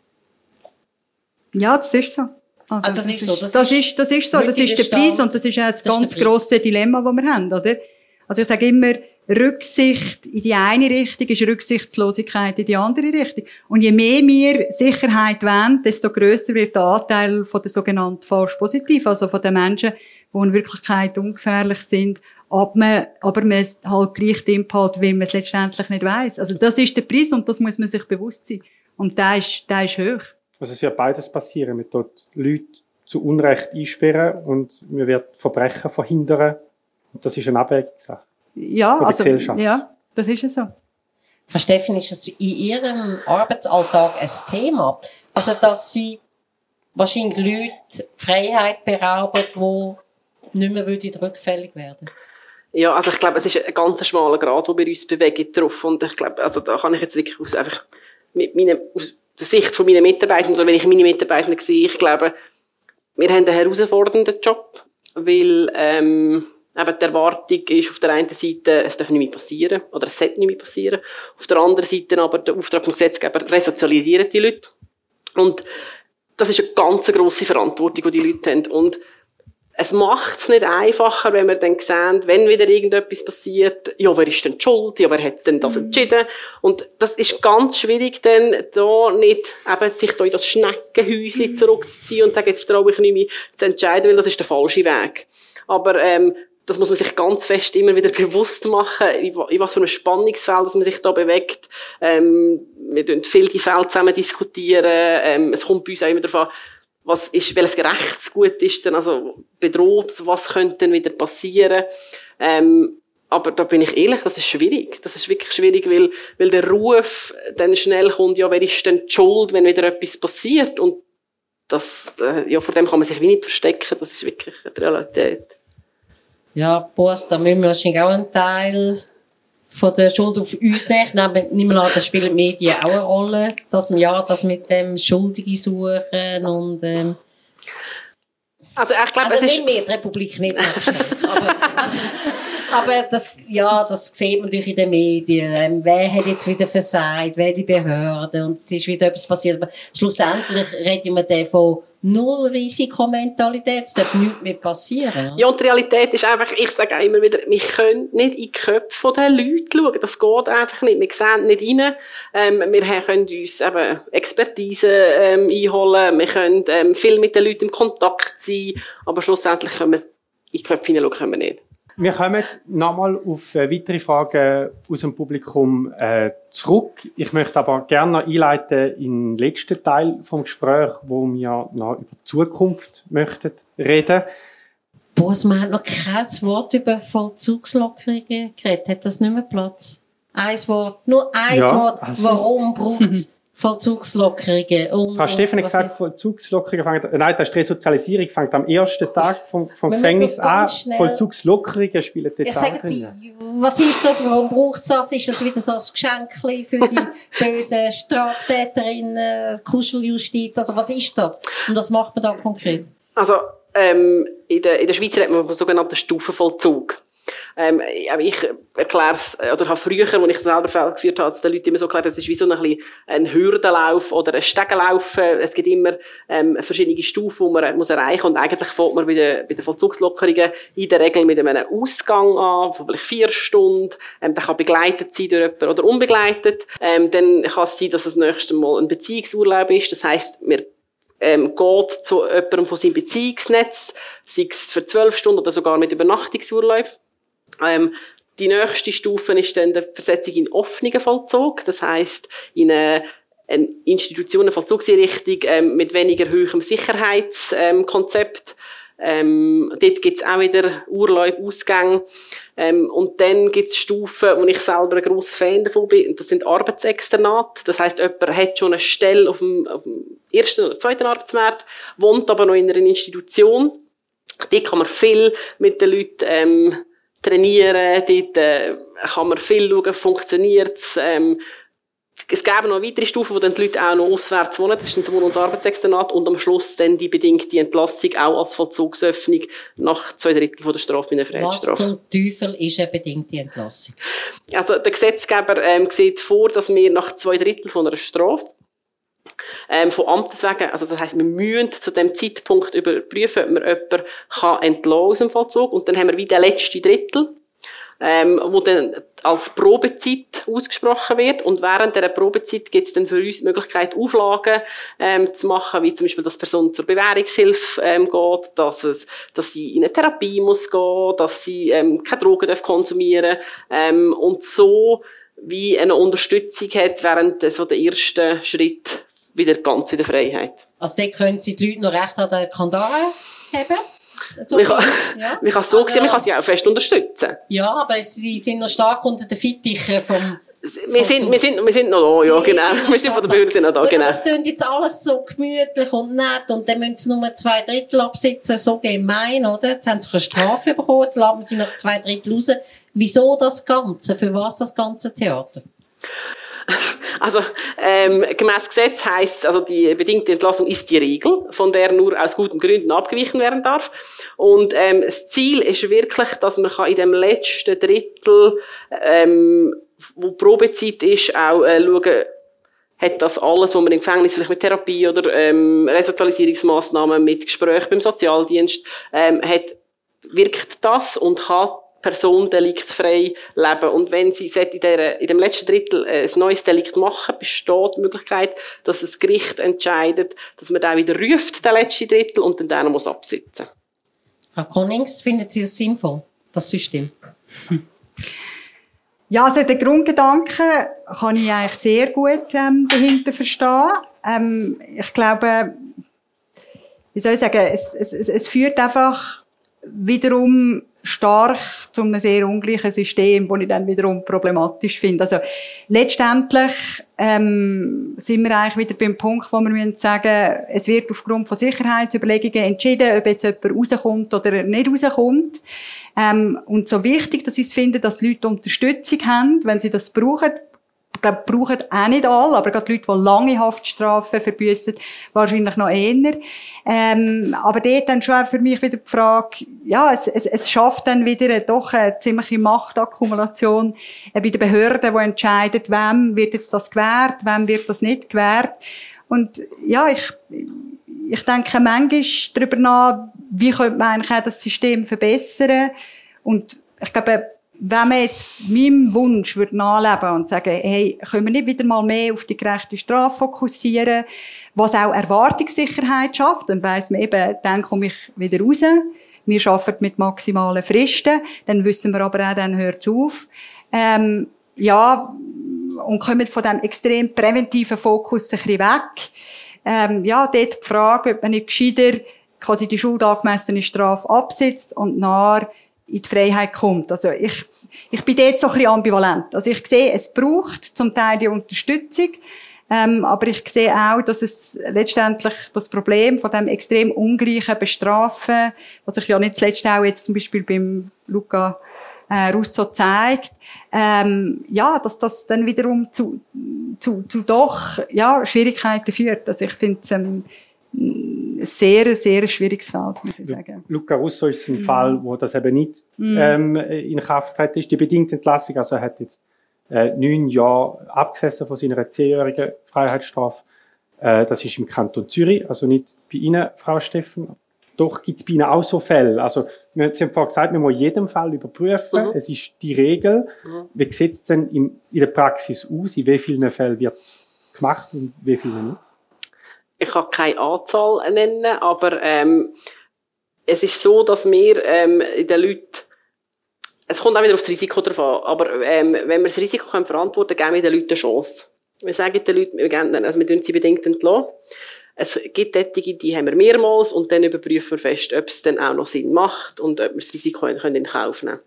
Ja, das ist so. Also, also das, das, ist so. Das, das, ist, das ist so. Das ist der Preis und das ist auch das, das ganz grosse Dilemma, das wir haben, oder? Also ich sage immer, Rücksicht in die eine Richtung ist Rücksichtslosigkeit in die andere Richtung. Und je mehr wir Sicherheit wollen, desto grösser wird der Anteil von der sogenannten falsch positiv, also von den Menschen, die in Wirklichkeit ungefährlich sind, aber man, aber man halt gleich den behält, weil man es letztendlich nicht weiss. Also das ist der Preis und das muss man sich bewusst sein. Und der ist, der ist hoch. Also es wird beides passieren. Man tut Leute zu Unrecht einsperren und man wird Verbrechen verhindern. Und das ist eine Abwägungssache. Ja, also, ja, das ist es so. Frau Steffen, ist es in Ihrem Arbeitsalltag ein Thema? Also, dass Sie wahrscheinlich Leute Freiheit berauben, die nicht mehr rückfällig werden? Ja, also ich glaube, es ist ein ganz schmaler Grad, wo wir uns bewegen drauf. Und ich glaube, also da kann ich jetzt wirklich aus, einfach mit meiner, aus der Sicht von meinen Mitarbeitern, oder wenn ich meine Mitarbeiter sehe, ich glaube, wir haben einen herausfordernden Job, weil, ähm, eben die Erwartung ist auf der einen Seite, es darf nicht mehr passieren, oder es sollte nicht mehr passieren. Auf der anderen Seite aber der Auftrag vom Gesetzgeber, resozialisieren die Leute. Und das ist eine ganz grosse Verantwortung, die die Leute haben. Und es macht es nicht einfacher, wenn wir dann sehen, wenn wieder irgendetwas passiert, ja, wer ist denn die schuld? Ja, wer hat denn das entschieden? Und das ist ganz schwierig, dann da nicht eben sich da in das Schneckenhäuschen zurückzuziehen und zu sagen, jetzt traue ich nicht mehr zu entscheiden, weil das ist der falsche Weg. Aber ähm, das muss man sich ganz fest immer wieder bewusst machen, in was für einem Spannungsfeld dass man sich da bewegt. Ähm, wir diskutieren viel die Fälle zusammen diskutieren. Ähm, es kommt bei uns auch immer darauf an, was ist, welches Rechtsgut ist denn also bedroht, was könnte denn wieder passieren. Ähm, aber da bin ich ehrlich, das ist schwierig. Das ist wirklich schwierig, weil, weil der Ruf dann schnell kommt, ja, wer ist denn die Schuld, wenn wieder etwas passiert? Und das, äh, ja, vor dem kann man sich wie nicht verstecken. Das ist wirklich die Realität. Ja, Boas, da müssen wir wahrscheinlich auch einen Teil von der Schuld auf uns nehmen. Nehmen wir an, da spielen die Medien auch eine Rolle, dass wir ja das mit dem Schuldige suchen und ähm, also ich glaube, also es nicht ist mehr, die Republik nicht. aber, also, aber das, ja, das sieht man natürlich in den Medien. Ähm, wer hat jetzt wieder versagt, wer die Behörden und es ist wieder etwas passiert. Aber schlussendlich reden wir dann von null Risikomentalität, es darf nichts mehr passieren. Ja, und die Realität ist einfach, ich sage auch immer wieder, wir können nicht in die Köpfe der Leute schauen. Das geht einfach nicht. Wir sehen nicht rein. Ähm, wir können uns eben Expertise ähm, einholen. Wir können ähm, viel mit den Leuten im Kontakt sein. Aber schlussendlich können wir in die Köpfe hineinschauen, können wir nicht. Wir kommen nochmal auf weitere Fragen aus dem Publikum äh, zurück. Ich möchte aber gerne noch einleiten in den letzten Teil vom Gespräch, wo wir noch über die Zukunft möchten reden. Boss, man hat noch kein Wort über Vollzugslockerungen geredet. Hat das nicht mehr Platz? Ein Wort, nur ein Ja, Wort. also. Warum braucht es Vollzugslockerungen? Und, Frau Stefan hat was gesagt, ist- Vollzugslockerung fängt, nein, das ist die Resozialisierung fängt am ersten Tag vom, vom Wir Gefängnis müssen an. ganz schnell- Vollzugslockerungen spielen dort Ja, auch sagen Sie, drin. was ist das? Warum braucht es das? Ist das wieder so ein Geschenkchen für die bösen Straftäterinnen, Kuscheljustiz? Also was ist das? Und was macht man da konkret? Also, ähm, in der, in der Schweiz hat man einen sogenannten Stufenvollzug. Ähm, ich erkläre es, oder habe früher, als ich selber Fälle geführt habe, den Leuten immer so erklärt, das ist wie so ein, bisschen ein Hürdenlauf oder ein Stegenlauf. Es gibt immer ähm, verschiedene Stufen, die man muss erreichen muss. Und eigentlich fängt man bei den, bei den Vollzugslockerungen in der Regel mit einem Ausgang an, von vielleicht vier Stunden. Ähm, der kann begleitet sein durch jemanden oder unbegleitet. Ähm, dann kann es sein, dass es das nächste Mal ein Beziehungsurlaub ist. Das heisst, wir Ähm, geht zu jemandem von seinem Beziehungsnetz, sei es für zwölf Stunden oder sogar mit Übernachtungsurlaub. Ähm, die nächste Stufe ist dann die Versetzung in offenen Vollzug. Das heisst, in eine, eine Institutionenvollzugseinrichtung ähm, mit weniger hohem Sicherheitskonzept. Ähm, dort gibt's auch wieder Urlaub, Ausgänge. Ähm, und dann gibt's Stufen, wo ich selber ein grosser Fan davon bin. Das sind Arbeitsexternate. Das heisst, jemand hat schon eine Stelle auf dem, auf dem ersten oder zweiten Arbeitsmarkt, wohnt aber noch in einer Institution. Dort kann man viel mit den Leuten ähm, trainieren. Dort äh, kann man viel schauen, funktioniert's. Ähm, Es gäbe noch weitere Stufen, wo dann die Leute auch noch auswärts wohnen. Das ist dann sowohl unser Arbeitsexternat und am Schluss dann die bedingte Entlassung auch als Vollzugsöffnung nach zwei Drittel von der Strafe in der Was Freiheitsstrafe. zum Teufel ist eine bedingte Entlassung? Also der Gesetzgeber ähm, sieht vor, dass wir nach zwei Drittel von einer Strafe ähm, von Amtes wegen, also das heisst, wir müssen zu dem Zeitpunkt überprüfen, ob man jemanden kann entlassen aus dem Vollzug. Und dann haben wir wie den letzten Drittel, ähm, wo dann als Probezeit ausgesprochen wird. Und während dieser Probezeit gibt es dann für uns die Möglichkeit, Auflagen ähm, zu machen, wie zum Beispiel, dass die Person zur Bewährungshilfe ähm, geht, dass, es, dass sie in eine Therapie muss gehen, dass sie ähm, keine Drogen darf konsumieren ähm, und so wie eine Unterstützung hat während so der ersten Schritt wieder ganz in der Freiheit. Also dort können Sie die Leute noch recht an den Kandaren haben? So Man kann, ja. man kann es so Also, sehen, man kann sie auch fest unterstützen. Ja, aber sie sind noch stark unter den Fittichen vom... Wir sind, wir sind, wir sind noch da, ja, Sie genau. sind noch Wir sind von der stark. Behörde sind noch da, Ja, genau. aber es klingt jetzt alles so gemütlich und nett und dann müssen sie nur zwei Drittel absitzen, so gemein, oder? Jetzt haben sie eine Strafe bekommen, jetzt lassen sie noch zwei Drittel raus. Wieso das Ganze? Für was das ganze Theater? Also, ähm, gemäss Gesetz heisst, also die bedingte Entlassung ist die Regel, von der nur aus guten Gründen abgewichen werden darf. Und ähm, das Ziel ist wirklich, dass man kann in dem letzten Drittel, ähm, wo Probezeit ist, auch äh, schauen, hat das alles, was man im Gefängnis vielleicht mit Therapie oder ähm, Resozialisierungsmaßnahmen, mit Gesprächen beim Sozialdienst, ähm, hat, wirkt das und kann die Person deliktfrei leben. Und wenn sie in, der, in dem letzten Drittel ein neues Delikt machen, besteht die Möglichkeit, dass das Gericht entscheidet, dass man den wieder ruft, den letzten Drittel, und dann den muss absitzen. Frau Konings, finden Sie es sinnvoll, das System? Ja, also den Grundgedanken kann ich eigentlich sehr gut ähm, dahinter verstehen. Ähm, ich glaube, wie soll ich sagen, es, es, es führt einfach wiederum stark zu einem sehr ungleichen System, das ich dann wiederum problematisch finde. Also letztendlich ähm, sind wir eigentlich wieder beim Punkt, wo wir müssen sagen, es wird aufgrund von Sicherheitsüberlegungen entschieden, ob jetzt jemand rauskommt oder nicht rauskommt. Ähm, und so wichtig, dass ich es finde, dass Leute Unterstützung haben, wenn sie das brauchen. Ich glaube, brauchen auch nicht alle, aber gerade Leute, die lange Haftstrafen verbüssen, wahrscheinlich noch eher. Ähm, aber dort dann schon für mich wieder die Frage, ja, es, es, es schafft dann wieder doch eine ziemliche Machtakkumulation äh, bei den Behörden, die entscheiden, wem wird jetzt das gewährt, wem wird das nicht gewährt. Und ja, ich, ich denke manchmal darüber nach, wie könnte man eigentlich auch das System verbessern. Und ich glaube, wenn man jetzt meinem Wunsch würde nachleben und sagen, hey, können wir nicht wieder mal mehr auf die gerechte Strafe fokussieren, was auch Erwartungssicherheit schafft, dann weiss man eben, dann komme ich wieder raus. Wir arbeiten mit maximalen Fristen, dann wissen wir aber auch, dann hört es auf. Ähm, ja, und kommen von diesem extrem präventiven Fokus ein bisschen weg. Ähm, ja, dort die Frage, ob man nicht gescheiter quasi die schuldangemessene Strafe absitzt und nachher in die Freiheit kommt. Also ich, ich bin dort so ein bisschen ambivalent. Also ich sehe, es braucht zum Teil die Unterstützung, ähm, aber ich sehe auch, dass es letztendlich das Problem von dem extrem ungleichen Bestrafen, was sich ja nicht zuletzt auch jetzt zum Beispiel beim Luca äh, Russo zeigt, ähm, ja, dass das dann wiederum zu, zu, zu doch, ja, Schwierigkeiten führt. Also ich finde es, ähm, ein sehr, sehr schwieriges Feld, muss ich sagen. Luca Russo ist ein Mhm. Fall, wo das eben nicht Mhm. ähm, in Kraft getreten ist. Die bedingte Entlassung, also er hat jetzt äh, neun Jahre abgesessen von seiner zehnjährigen Freiheitsstrafe. Äh, das ist im Kanton Zürich, also nicht bei Ihnen, Frau Steffen. Doch gibt es bei Ihnen auch so Fälle. Also, wir, Sie haben vorhin gesagt, wir müssen jeden Fall überprüfen. Mhm. Es ist die Regel. Mhm. Wie sieht es denn in, in der Praxis aus? In wie vielen Fällen wird es gemacht und wie vielen nicht? Ich kann keine Anzahl nennen, aber ähm, es ist so, dass wir ähm, den Leuten, es kommt auch wieder aufs Risiko drauf an, aber ähm, wenn wir das Risiko können verantworten können, geben wir den Leuten eine Chance. Wir sagen den Leuten, wir, geben, also wir tun sie bedingt entlassen. Es gibt solche, die haben wir mehrmals und dann überprüfen wir fest, ob es dann auch noch Sinn macht und ob wir das Risiko können in Kauf nehmen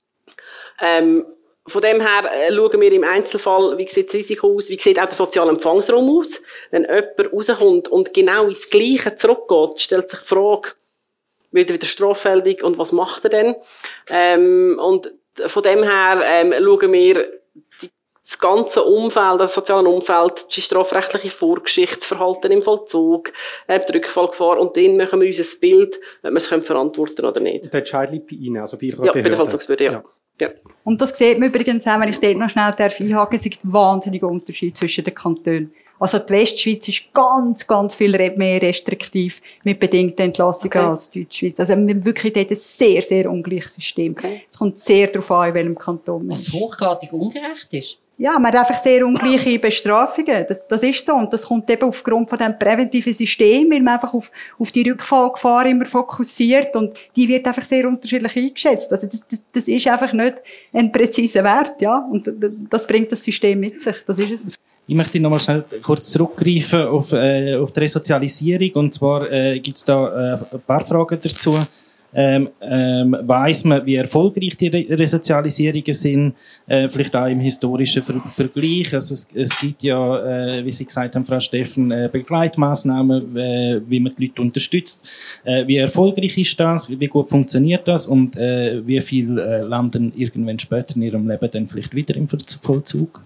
können. Ähm, Von dem her äh, schauen wir im Einzelfall, wie sieht das Risiko aus, wie sieht auch der soziale Empfangsraum aus. Wenn jemand rauskommt und genau ins Gleiche zurückgeht, stellt sich die Frage, wird er wieder straffällig und was macht er denn? Ähm, und von dem her ähm, schauen wir die, das ganze Umfeld, das soziale Umfeld, die strafrechtliche Vorgeschichte, das Verhalten im Vollzug, äh, die Rückfallgefahr und dann machen wir uns ein Bild, ob wir es verantworten können oder nicht. Und der Entscheid liegt bei Ihnen, also bei Ihrer Ja, Behörde? bei der Vollzugsbehörde, ja. Ja. ja. Und das sieht man übrigens auch, wenn ich dort noch schnell einhaken darf, es gibt einen wahnsinnigen Unterschied zwischen den Kantonen. Also die Westschweiz ist ganz, ganz viel mehr restriktiv mit bedingten Entlassungen Okay. als die Deutschschweiz. Also wir haben wirklich dort ein sehr, sehr ungleiches System. Okay. Es kommt sehr darauf an, in welchem Kanton man Was ist. hochgradig ungerecht ist. Ja, man hat einfach sehr ungleiche Bestrafungen. Das, das ist so. Und das kommt eben aufgrund von diesem präventiven System, weil man einfach auf, auf die Rückfallgefahr immer fokussiert. Und die wird einfach sehr unterschiedlich eingeschätzt. Also das, das, das ist einfach nicht ein präziser Wert, ja. Und das bringt das System mit sich. Das ist es. Ich möchte noch mal schnell kurz zurückgreifen auf, äh, auf die Resozialisierung. Und zwar äh, gibt es da äh, ein paar Fragen dazu. Ähm, ähm, weiss man, wie erfolgreich die Re Resozialisierungen sind, äh, vielleicht auch im historischen Ver Vergleich. Also es, es gibt ja, äh, wie Sie gesagt haben, Frau Steffen, äh, Begleitmaßnahmen, äh, wie man die Leute unterstützt. Äh, wie erfolgreich ist das? Wie gut funktioniert das? Und äh, wie viel äh, landen irgendwann später in ihrem Leben dann vielleicht wieder im Vollzug?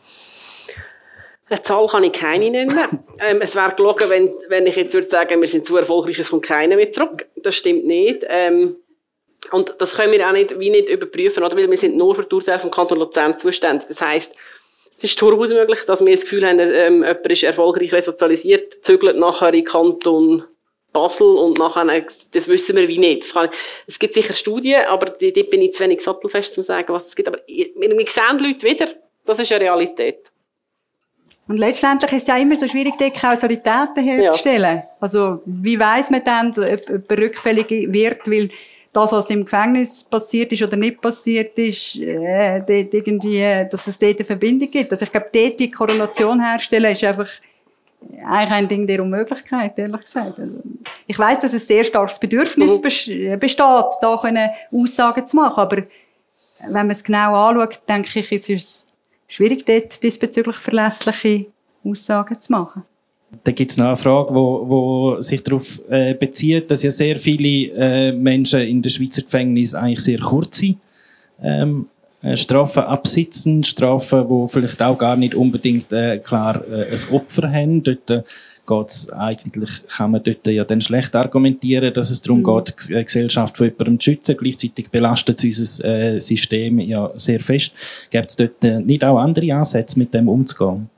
Eine Zahl kann ich keine nennen. ähm, es wäre gelogen, wenn, wenn ich jetzt würde sagen, wir sind zu erfolgreich, es kommt keiner mehr zurück. Das stimmt nicht. Ähm, und das können wir auch nicht, wie nicht überprüfen, oder? Weil wir sind nur für die Urteile vom Kanton Luzern zuständig. Das heisst, es ist durchaus möglich, dass wir das Gefühl haben, ähm, jemand ist erfolgreich resozialisiert, zügelt nachher in den Kanton Basel und nachher, das wissen wir wie nicht. Das kann, es gibt sicher Studien, aber dort bin ich zu wenig sattelfest, um zu sagen, was es gibt. Aber wir, wir sehen Leute wieder. Das ist eine Realität. Und letztendlich ist es ja immer so schwierig, die Kausalitäten herzustellen. Ja. Also, wie weiss man dann, ob jemand rückfällig wird, weil das, was im Gefängnis passiert ist oder nicht passiert ist, äh, dort irgendwie, dass es dort eine Verbindung gibt. Also ich glaube, dort die Korrelation herstellen, ist einfach eigentlich ein Ding der Unmöglichkeit, ehrlich gesagt. Also, ich weiss, dass ein sehr starkes Bedürfnis mhm. besteht, da können Aussagen zu machen, aber wenn man es genau anschaut, denke ich, ist es schwierig, dort diesbezüglich verlässliche Aussagen zu machen. Da gibt es noch eine Frage, wo, wo sich darauf äh, bezieht, dass ja sehr viele äh, Menschen in den Schweizer Gefängnissen eigentlich sehr kurze ähm, Strafen absitzen, Strafen, die vielleicht auch gar nicht unbedingt äh, klar äh, ein Opfer haben. Dort äh, geht's eigentlich, kann man dort ja dann schlecht argumentieren, dass es darum mhm. geht, die Gesellschaft von jemandem zu schützen. Gleichzeitig belastet es unser äh, System ja sehr fest. Gibt es dort äh, nicht auch andere Ansätze, mit dem umzugehen?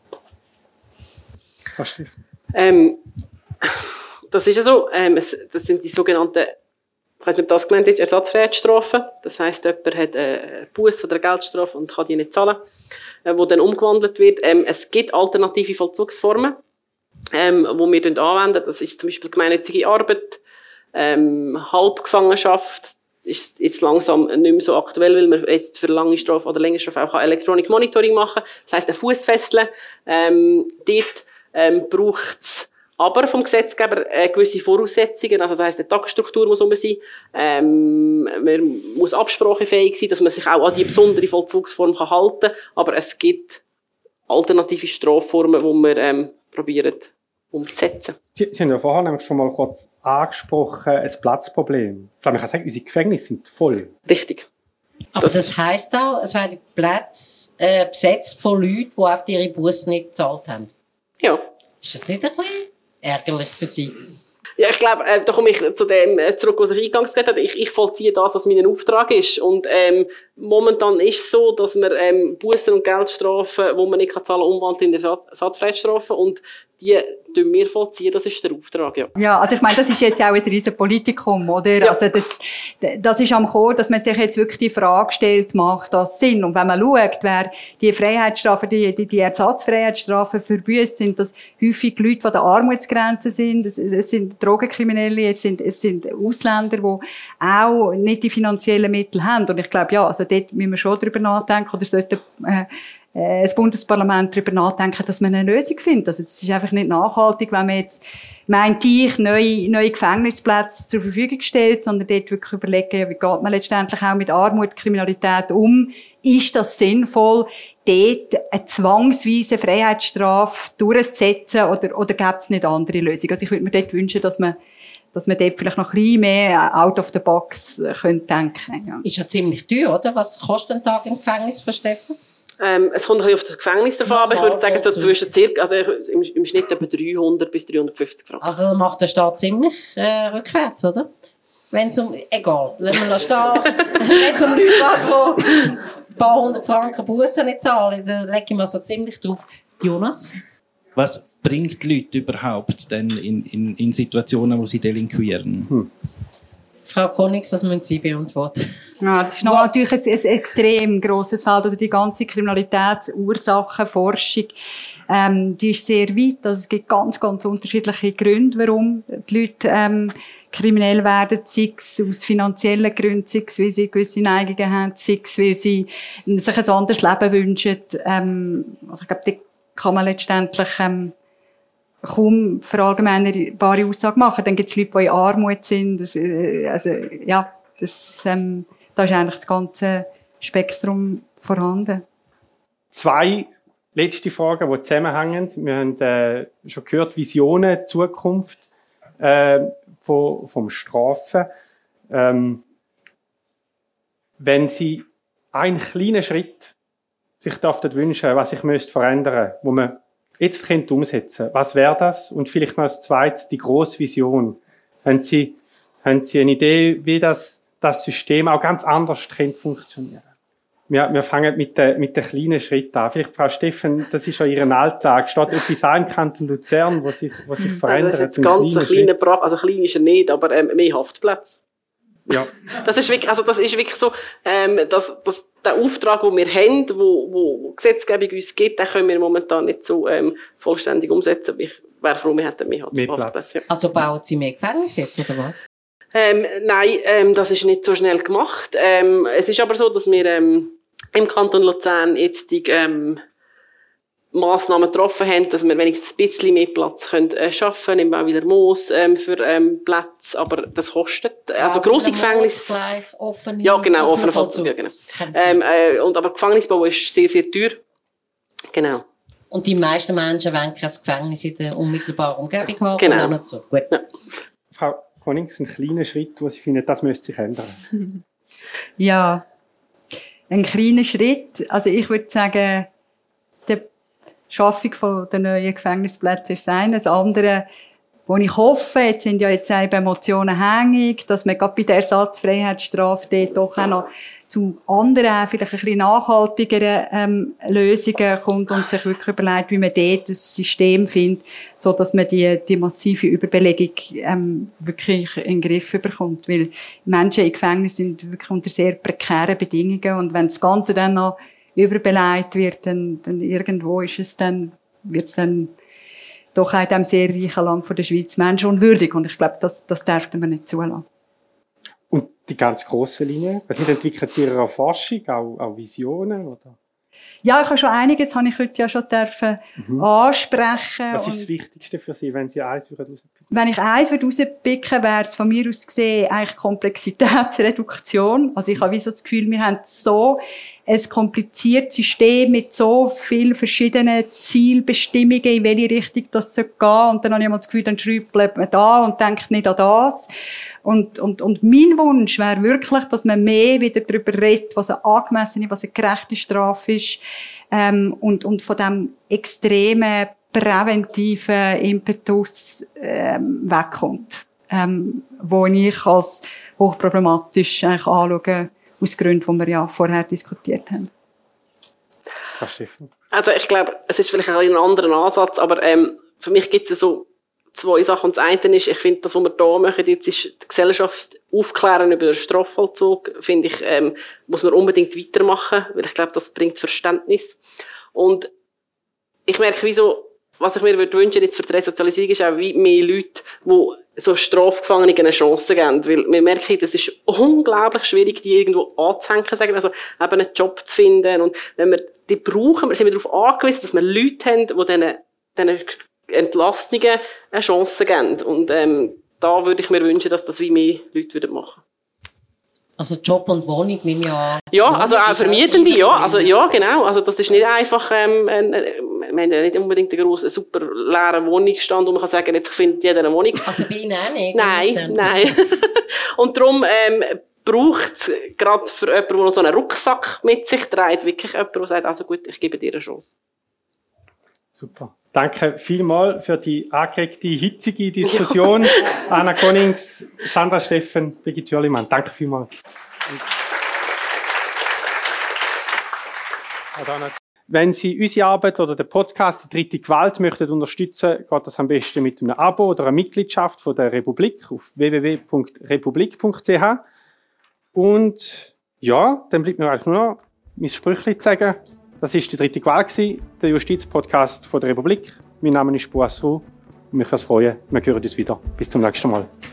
Ähm, das ist ja so, ähm, es, das sind die sogenannten, ich weiss nicht, ob das gemeint ist, Ersatzfreiheitsstrafen. Das heisst, jemand hat eine Busse oder eine Geldstrafe und kann die nicht zahlen, äh, wo dann umgewandelt wird. Ähm, es gibt alternative Vollzugsformen, ähm, wo wir anwenden. Das ist zum Beispiel gemeinnützige Arbeit, ähm, Halbgefangenschaft. Ist jetzt langsam nicht mehr so aktuell, weil man jetzt für lange Strafe oder längere Strafe auch Electronic Monitoring machen kann. Das heisst, ein Fussfesseln. Ähm, dort ähm, braucht es aber vom Gesetzgeber äh, gewisse Voraussetzungen, also das heisst, die Tagesstruktur muss um sein, ähm, man muss absprachefähig sein, dass man sich auch an die besondere Vollzugsform kann halten kann, aber es gibt alternative Strafformen, die wir ähm, probieren umzusetzen. Sie, Sie haben ja vorher nämlich schon mal kurz angesprochen, ein Platzproblem. Ich glaube, man kann sagen, unsere Gefängnisse sind voll. Richtig. Aber das, das heisst auch, es werden Plätze äh, besetzt von Leuten, die auf ihre Busse nicht gezahlt haben. Ja. Ist das nicht ein bisschen ärgerlich für Sie? Ja, ich glaube, äh, da komme ich zu dem äh, zurück, was ich eingangs gesagt habe. Ich, ich vollziehe das, was mein Auftrag ist. Und ähm, momentan ist es so, dass wir ähm, Bussen und Geldstrafen, die man nicht zahlen kann, umwandeln in Ersatzfreiheitsstrafen. Und die tun wir vollziehen, das ist der Auftrag, ja. Ja, also ich meine, das ist jetzt auch ein riesen Politikum, oder? Ja. Also das, das ist am Chor, dass man sich jetzt wirklich die Frage stellt, macht das Sinn? Und wenn man schaut, wer die Freiheitsstrafen, die, die, die Ersatzfreiheitsstrafen verbüßt, sind das häufig Leute, die an der Armutsgrenze sind, es, es sind Drogenkriminelle, es sind, es sind Ausländer, die auch nicht die finanziellen Mittel haben. Und ich glaube, ja, also dort müssen wir schon drüber nachdenken, oder sollte, äh, das Bundesparlament darüber nachdenken, dass man eine Lösung findet. Also es ist einfach nicht nachhaltig, wenn man jetzt meint, ich neue, neue Gefängnisplätze zur Verfügung stellt, sondern dort wirklich überlegen, wie geht man letztendlich auch mit Armut, Kriminalität um? Ist das sinnvoll, dort eine zwangsweise Freiheitsstrafe durchzusetzen, oder, oder gibt es nicht andere Lösungen? Also ich würde mir dort wünschen, dass man dass man dort vielleicht noch ein bisschen mehr out of the box könnte denken. Ja. Ist ja ziemlich teuer, oder? Was kostet ein Tag im Gefängnis für Steffen? Ähm, es kommt ein bisschen auf das Gefängnis drauf an, aber ich würde sagen, so zwischen circa, also im, im Schnitt etwa dreihundert bis dreihundertfünfzig Franken. Also dann macht der Staat ziemlich äh, rückwärts, oder? Wenn es um, egal, lassen wir noch stehen. Wenn es um Leute geht, die ein paar hundert Franken Bussen nicht zahlen, dann legen wir so ziemlich drauf. Jonas? Was bringt die Leute überhaupt denn in, in, in Situationen, wo sie delinquieren? Hm. Frau Konings, das müssen Sie beantworten. Ja, das ist noch natürlich ein, ein extrem grosses Feld, oder die ganze Kriminalitätsursachenforschung, ähm, die ist sehr weit. Also es gibt ganz, ganz unterschiedliche Gründe, warum die Leute ähm, kriminell werden, sei es aus finanziellen Gründen, sei es, weil sie gewisse Neigungen haben, sei es, weil sie sich ein anderes Leben wünschen. Ähm, also ich glaube, da kann man letztendlich ähm, kaum verallgemeinerbare Aussage machen. Dann gibt es Leute, die in Armut sind. Das, äh, also, ja, das, ähm, da ist eigentlich das ganze Spektrum vorhanden. Zwei letzte Fragen, die zusammenhängen. Wir haben äh, schon gehört, Visionen, Zukunft äh, vom, vom Strafen. Ähm, wenn Sie einen kleinen Schritt sich dürften wünschen, was sich müsste verändern, wo man jetzt könnte umsetzen. Was wäre das? Und vielleicht noch als zweites die grosse Vision. Haben Sie, haben Sie eine Idee, wie das, das System auch ganz anders könnte funktionieren? Wir, wir fangen mit den, mit den kleinen Schritten an. Vielleicht, Frau Steffen, das ist ja Ihren Alltag. Steht etwas an im Kanton Luzern, was sich, was sich verändert? Also das ist jetzt ganz ein kleiner Bra- also klein ist er nicht, aber ähm, mehr Haftplätze. Ja. Das ist wirklich, also das ist wirklich so, ähm, dass, dass der Auftrag, den wir haben, wo, wo Gesetzgebung uns gibt, den können wir momentan nicht so ähm, vollständig umsetzen. Ich wäre froh, wir hätten mehr Haftplätze. Ja. Also bauen Sie mehr Gefängnisse jetzt, oder was? Ähm, nein, ähm, das ist nicht so schnell gemacht. Ähm, es ist aber so, dass wir ähm, im Kanton Luzern jetzt die ähm, Massnahmen getroffen haben, dass wir wenigstens ein bisschen mehr Platz können, äh, schaffen können, im Bauweiler Moos ähm, für ähm, Plätze, aber das kostet. Also grosse Gefängnisse. Offene, ja, genau, offene Vollzug. Ja, genau. Ähm, äh, und, aber Gefängnisbau ist sehr, sehr teuer. Genau. Und die meisten Menschen wollen kein Gefängnis in der unmittelbaren Umgebung haben. Genau. Nicht so. Gut. Ja. Frau Konings, ein kleiner Schritt, wo Sie finden, das müsste sich ändern. Ja, ein kleiner Schritt. Also ich würde sagen, die Schaffung von der neuen Gefängnisplätze ist das eine. Das andere, wo ich hoffe, jetzt sind ja jetzt eben Emotionen hängig, dass man gerade bei der Ersatzfreiheitsstrafe dort doch auch noch zu anderen, vielleicht ein bisschen nachhaltigeren ähm, Lösungen kommt und sich wirklich überlegt, wie man dort ein System findet, so dass man die, die massive Überbelegung ähm, wirklich in den Griff bekommt. Weil Menschen in Gefängnissen sind wirklich unter sehr prekären Bedingungen und wenn das Ganze dann noch überbelegt wird, dann, dann irgendwo ist es dann, wird es dann doch auch in diesem sehr reichen Land von der Schweiz menschenunwürdig. Und ich glaube, das, das darf man nicht zulassen. Und die ganz grossen Linien, was entwickelt Sie Ihre Forschung, auch, auch Visionen? Oder? Ja, ich habe schon einiges, habe ich heute ja schon dürfen mhm. ansprechen. Was ist das Wichtigste für Sie, wenn Sie eins rauspicken würden? Wenn ich eins rauspicken wäre es von mir aus gesehen eigentlich Komplexitätsreduktion. Also ich habe wie so das Gefühl, wir haben so ein kompliziertes System mit so vielen verschiedenen Zielbestimmungen, in welche Richtung das gehen soll. Und dann habe ich immer das Gefühl, dann schreibt man da und denkt nicht an das. Und, und, und mein Wunsch wäre wirklich, dass man mehr wieder darüber redet, was eine angemessene, was eine gerechte Strafe ist, ähm, und, und von dem extremen, präventiven Impetus, ähm, wegkommt. Ähm, wo ich als hochproblematisch eigentlich anschaue, aus Gründen, die wir ja vorher diskutiert haben. Also ich glaube, es ist vielleicht ein anderer Ansatz, aber ähm, für mich gibt es so zwei Sachen. Und das eine ist, ich finde, das, was wir hier machen, jetzt ist die Gesellschaft aufklären über den Strafvollzug, finde ich, ähm, muss man unbedingt weitermachen, weil ich glaube, das bringt Verständnis. Und ich merke, wieso, was ich mir würde wünschen jetzt für die Resozialisierung ist auch wie mehr Leute, die so Strafgefangenen eine Chance geben. Weil wir merken, das ist unglaublich schwierig, die irgendwo anzuhängen, sagen, also eben einen Job zu finden. Und wenn wir die brauchen, wir sind wir darauf angewiesen, dass wir Leute haben, die diesen, diesen Entlastungen eine Chance geben. Und ähm, da würde ich mir wünschen, dass das wie mehr Leute machen würden. Also Job und Wohnung nehme ich an. Ja, also auch Vermietende, ja. Also, ja, genau. Also das ist nicht einfach, ähm, ein, ein, wir haben nicht unbedingt einen grossen, super leeren Wohnungsstand, wo man kann sagen, jetzt findet jeder eine Wohnung. Also bei Ihnen auch nicht? Nein, nein. Und darum ähm, braucht es gerade für jemanden, der noch so einen Rucksack mit sich trägt, wirklich jemanden, der sagt, also gut, ich gebe dir eine Chance. Super. Danke vielmals für die angeregte, hitzige Diskussion. Anna Konings, Sandra Steffen, Birgit Thürlimann. Danke vielmals. Wenn Sie unsere Arbeit oder den Podcast «Die dritte Gewalt» möchten unterstützen, geht das am besten mit einem Abo oder einer Mitgliedschaft von der Republik auf w w w punkt republik punkt c h. Und ja, dann bleibt mir eigentlich nur noch mein Sprüchli zu sagen. Das war die dritte Gewalt, der Justizpodcast von der Republik. Mein Name ist Boas Ruh und mich würde es freuen, wir hören uns wieder. Bis zum nächsten Mal.